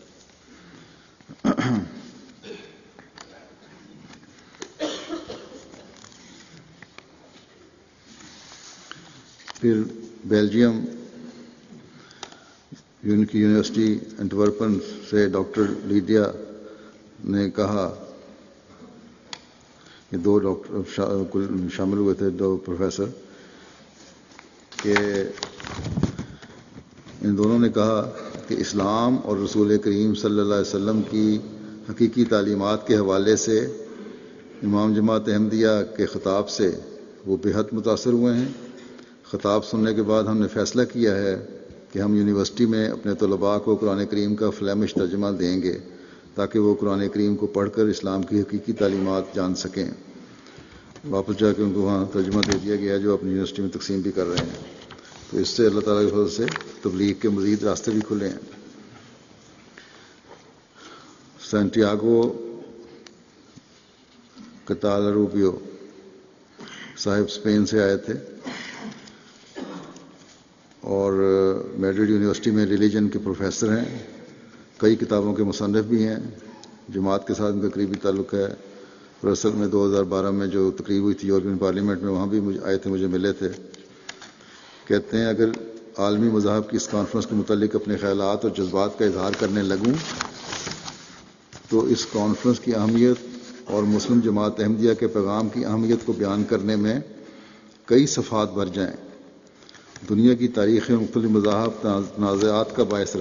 پھر بیلجیم کی یونیورسٹی اینٹورپن سے ڈاکٹر لیڈیا نے کہا کہ دو ڈاکٹر شامل ہوئے تھے، دو پروفیسر، کہ ان دونوں نے کہا کہ اسلام اور رسول کریم صلی اللہ علیہ وسلم کی حقیقی تعلیمات کے حوالے سے امام جماعت احمدیہ کے خطاب سے وہ بے حد متاثر ہوئے ہیں۔ خطاب سننے کے بعد ہم نے فیصلہ کیا ہے کہ ہم یونیورسٹی میں اپنے طلباء کو قرآن کریم کا فلیمش ترجمہ دیں گے تاکہ وہ قرآن کریم کو پڑھ کر اسلام کی حقیقی تعلیمات جان سکیں۔ واپس جا کے ان کو وہاں ترجمہ دے دیا گیا جو اپنی یونیورسٹی میں تقسیم بھی کر رہے ہیں۔ تو اس سے اللہ تعالیٰ کی فضل سے تبلیغ کے مزید راستے بھی کھلے ہیں۔ سینٹیاگو کتالاروبیو صاحب اسپین سے آئے تھے اور میڈرڈ یونیورسٹی میں ریلیجن کے پروفیسر ہیں، کئی کتابوں کے مصنف بھی ہیں۔ جماعت کے ساتھ ان کا قریبی تعلق ہے۔ برسل میں 2012 میں جو تقریب ہوئی تھی یورپین پارلیمنٹ میں، وہاں بھی آئے تھے، مجھے ملے تھے۔ کہتے ہیں اگر عالمی مذاہب کی اس کانفرنس کے متعلق اپنے خیالات اور جذبات کا اظہار کرنے لگوں تو اس کانفرنس کی اہمیت اور مسلم جماعت احمدیہ کے پیغام کی اہمیت کو بیان کرنے میں کئی صفحات بھر جائیں۔ دنیا کی تاریخ میں مختلف مذاہب تنازعات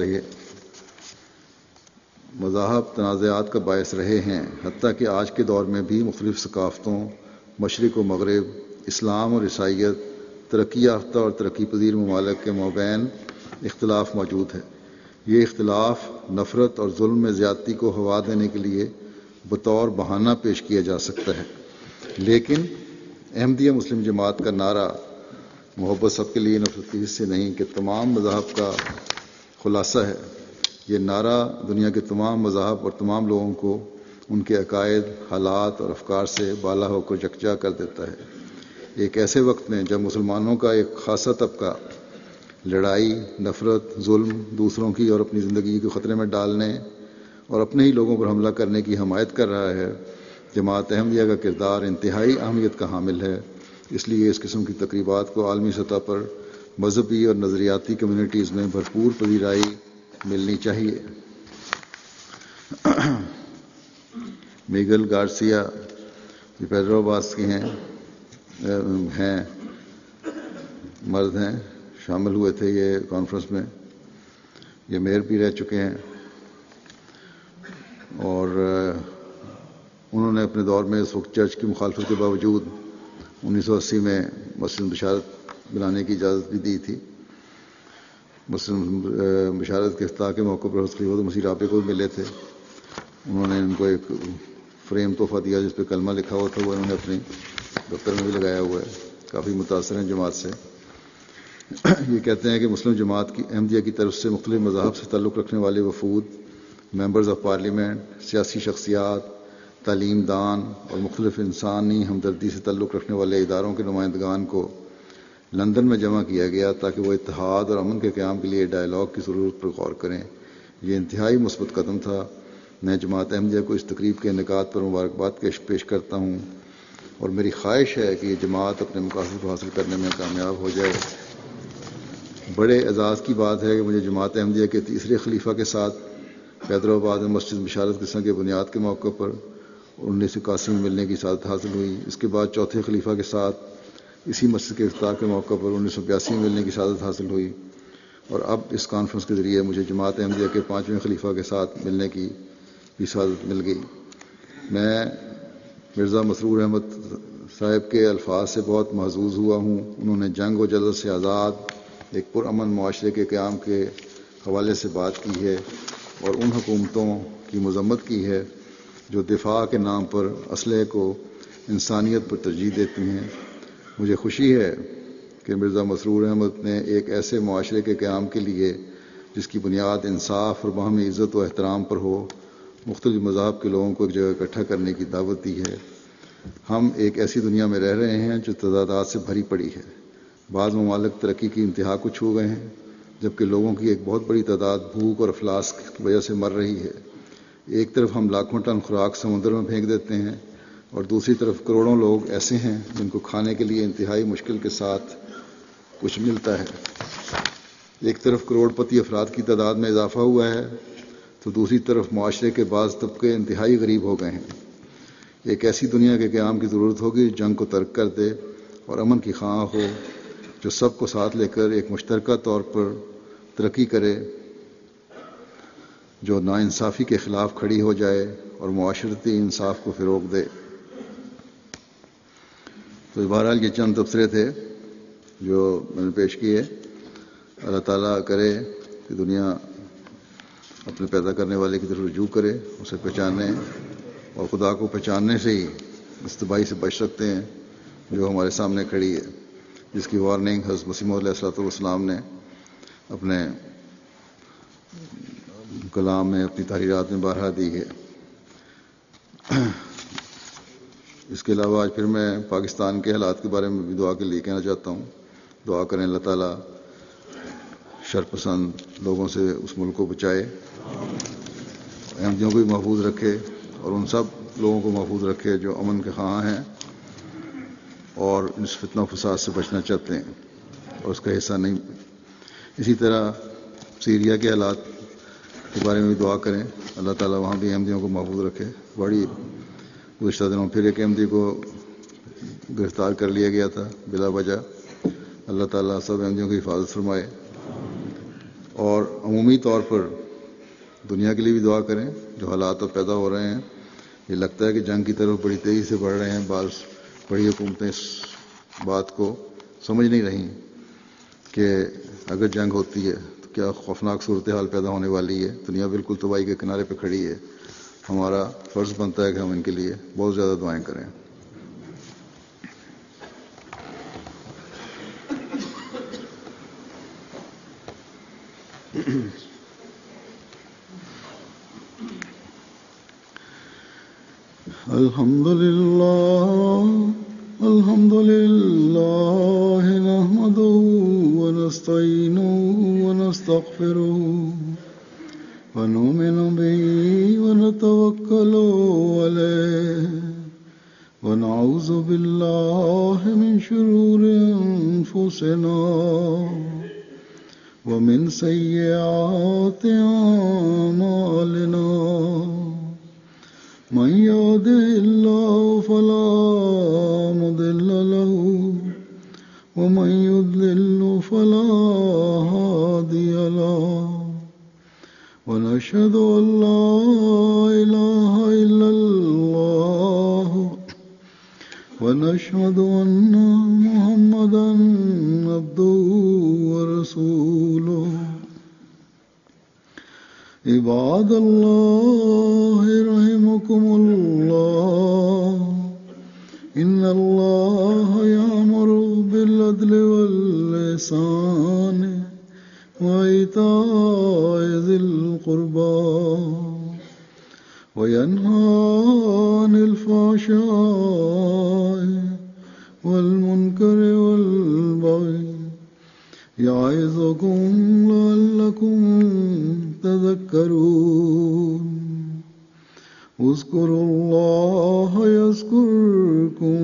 کا باعث رہے ہیں، حتیٰ کہ آج کے دور میں بھی مختلف ثقافتوں، مشرق و مغرب، اسلام اور عیسائیت، ترقی یافتہ اور ترقی پذیر ممالک کے مابین اختلاف موجود ہے۔ یہ اختلاف نفرت اور ظلم میں زیادتی کو ہوا دینے کے لیے بطور بہانہ پیش کیا جا سکتا ہے، لیکن احمدیہ مسلم جماعت کا نعرہ محبت سب کے لیے، نفرت کی حصے نہیں کہ تمام مذاہب کا خلاصہ ہے۔ یہ نعرہ دنیا کے تمام مذاہب اور تمام لوگوں کو ان کے عقائد، حالات اور افکار سے بالا ہو کر یکجا کر دیتا ہے۔ ایک ایسے وقت میں جب مسلمانوں کا ایک خاصہ طبقہ لڑائی، نفرت، ظلم، دوسروں کی اور اپنی زندگی کو خطرے میں ڈالنے اور اپنے ہی لوگوں پر حملہ کرنے کی حمایت کر رہا ہے، جماعت احمدیہ کا کردار انتہائی اہمیت کا حامل ہے۔ اس لیے اس قسم کی تقریبات کو عالمی سطح پر مذہبی اور نظریاتی کمیونٹیز میں بھرپور پذیرائی ملنی چاہیے۔ میگل گارسیا جو پیدرو باس کے ہیں، ہیں مرد ہیں شامل ہوئے تھے یہ کانفرنس میں. یہ میئر بھی رہ چکے ہیں اور انہوں نے اپنے دور میں اس وقت چرچ کی مخالفت کے باوجود 1980 میں مسجد بشارت بنانے کی اجازت بھی دی تھی. مسجد بشارت کے افتتاح کے موقع پر خلیفۃ مسیح رابع کو ملے تھے. انہوں نے ان کو ایک فریم تحفہ دیا جس پہ کلمہ لکھا ہوا تھا. وہ انہوں نے اپنے دفتر میں بھی لگایا ہوا ہے. کافی متاثر ہیں جماعت سے. یہ کہتے ہیں کہ مسلم جماعت کی احمدیہ کی طرف سے مختلف مذاہب سے تعلق رکھنے والے وفود، ممبرز آف پارلیمنٹ، سیاسی شخصیات، تعلیم دان اور مختلف انسانی ہمدردی سے تعلق رکھنے والے اداروں کے نمائندگان کو لندن میں جمع کیا گیا تاکہ وہ اتحاد اور امن کے قیام کے لیے ڈائیلاگ کی ضرورت پر غور کریں. یہ انتہائی مثبت قدم تھا. میں جماعت احمدیہ کو اس تقریب کے انعقاد پر مبارکباد پیش کرتا ہوں اور میری خواہش ہے کہ یہ جماعت اپنے مقاصد کو حاصل کرنے میں کامیاب ہو جائے. بڑے اعزاز کی بات ہے کہ مجھے جماعت احمدیہ کے تیسرے خلیفہ کے ساتھ حیدرآباد میں مسجد بشارت کے سنگ بنیاد کے موقع پر 1981 میں ملنے کی سعادت حاصل ہوئی. اس کے بعد چوتھے خلیفہ کے ساتھ اسی مسجد کے افتتاح کے موقع پر 1982 میں ملنے کی سعادت حاصل ہوئی اور اب اس کانفرنس کے ذریعے مجھے جماعت احمدیہ کے 5ویں خلیفہ کے ساتھ ملنے کی بھی سعادت مل گئی. میں مرزا مسرور احمد صاحب کے الفاظ سے بہت محظوظ ہوا ہوں. انہوں نے جنگ و جدل سے آزاد ایک پرامن معاشرے کے قیام کے حوالے سے بات کی ہے اور ان حکومتوں کی مذمت کی ہے جو دفاع کے نام پر اسلحے کو انسانیت پر ترجیح دیتی ہیں. مجھے خوشی ہے کہ مرزا مسرور احمد نے ایک ایسے معاشرے کے قیام کے لیے جس کی بنیاد انصاف اور باہمی عزت و احترام پر ہو مختلف مذاہب کے لوگوں کو ایک جگہ اکٹھا کرنے کی دعوت دی ہے. ہم ایک ایسی دنیا میں رہ رہے ہیں جو تضادات سے بھری پڑی ہے. بعض ممالک ترقی کی انتہا کو چھو گئے ہیں جبکہ لوگوں کی ایک بہت بڑی تعداد بھوک اور افلاس کی وجہ سے مر رہی ہے. ایک طرف ہم لاکھوں ٹن خوراک سمندر میں پھینک دیتے ہیں اور دوسری طرف کروڑوں لوگ ایسے ہیں جن کو کھانے کے لیے انتہائی مشکل کے ساتھ کچھ ملتا ہے. ایک طرف کروڑ پتی افراد کی تعداد میں اضافہ ہوا ہے تو دوسری طرف معاشرے کے بعض طبقے انتہائی غریب ہو گئے ہیں. ایک ایسی دنیا کے قیام کی ضرورت ہوگی جو جنگ کو ترک کر دے اور امن کی خواہاں ہو، جو سب کو ساتھ لے کر ایک مشترکہ طور پر ترقی کرے، جو ناانصافی کے خلاف کھڑی ہو جائے اور معاشرتی انصاف کو فروغ دے. تو بہرحال یہ چند تبصرے تھے جو میں نے پیش کیے. اللہ تعالیٰ کرے کہ دنیا اپنے پیدا کرنے والے کی طرف رجوع کرے، اسے پہچانے اور خدا کو پہچاننے سے ہی اس تباہی سے بچ سکتے ہیں جو ہمارے سامنے کھڑی ہے، جس کی وارننگ حضرت مسیح علیہ الصلوۃ والسلام نے اپنے کلام میں، اپنی تحریرات میں بارہا دی ہے. اس کے علاوہ آج پھر میں پاکستان کے حالات کے بارے میں بھی دعا کے لیے کہنا چاہتا ہوں. دعا کریں اللہ تعالیٰ شر پسند لوگوں سے اس ملک کو بچائے، احمدیوں کو بھی محفوظ رکھے اور ان سب لوگوں کو محفوظ رکھے جو امن کے خواہاں ہیں اور اس فتنہ و فساد سے بچنا چاہتے ہیں اور اس کا حصہ نہیں. اسی طرح سیریا کے حالات کے بارے میں بھی دعا کریں، اللہ تعالیٰ وہاں بھی احمدیوں کو محفوظ رکھے. بڑی گزشتہ دنوں پھر ایک احمدی کو گرفتار کر لیا گیا تھا بلا وجہ. اللہ تعالیٰ سب احمدیوں کی حفاظت فرمائے اور عمومی طور پر دنیا کے لیے بھی دعا کریں. جو حالات اب پیدا ہو رہے ہیں، یہ لگتا ہے کہ جنگ کی طرف بڑی تیزی سے بڑھ رہے ہیں. بڑی حکومتیں اس بات کو سمجھ نہیں رہی کہ اگر جنگ ہوتی ہے تو کیا خوفناک صورتحال پیدا ہونے والی ہے. دنیا بالکل تباہی کے کنارے پہ کھڑی ہے. ہمارا فرض بنتا ہے کہ ہم ان کے لیے بہت زیادہ دعائیں کریں. الحمد لله نحمده ونستعينه ونستغفره ونؤمن به ونتوكل عليه ونعوذ بالله من شرور أنفسنا ومن سيئات أعمالنا. من يهده الله فلا مضل له ومن يضلل فلا هادي له ونشهد أن لا إله إلا الله ونشهد أن محمدا عبده ورسوله عباد الله رحمكم الله إن الله يأمر بالعدل والإحسان وإيتاء ذي القربى وينهى عن الفحشاء والمنكر والبغي يعظكم لعلكم تذكرون اذكروا الله يذكركم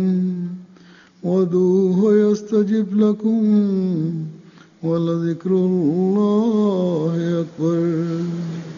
وادعوه يستجب لكم ولذكر الله أكبر.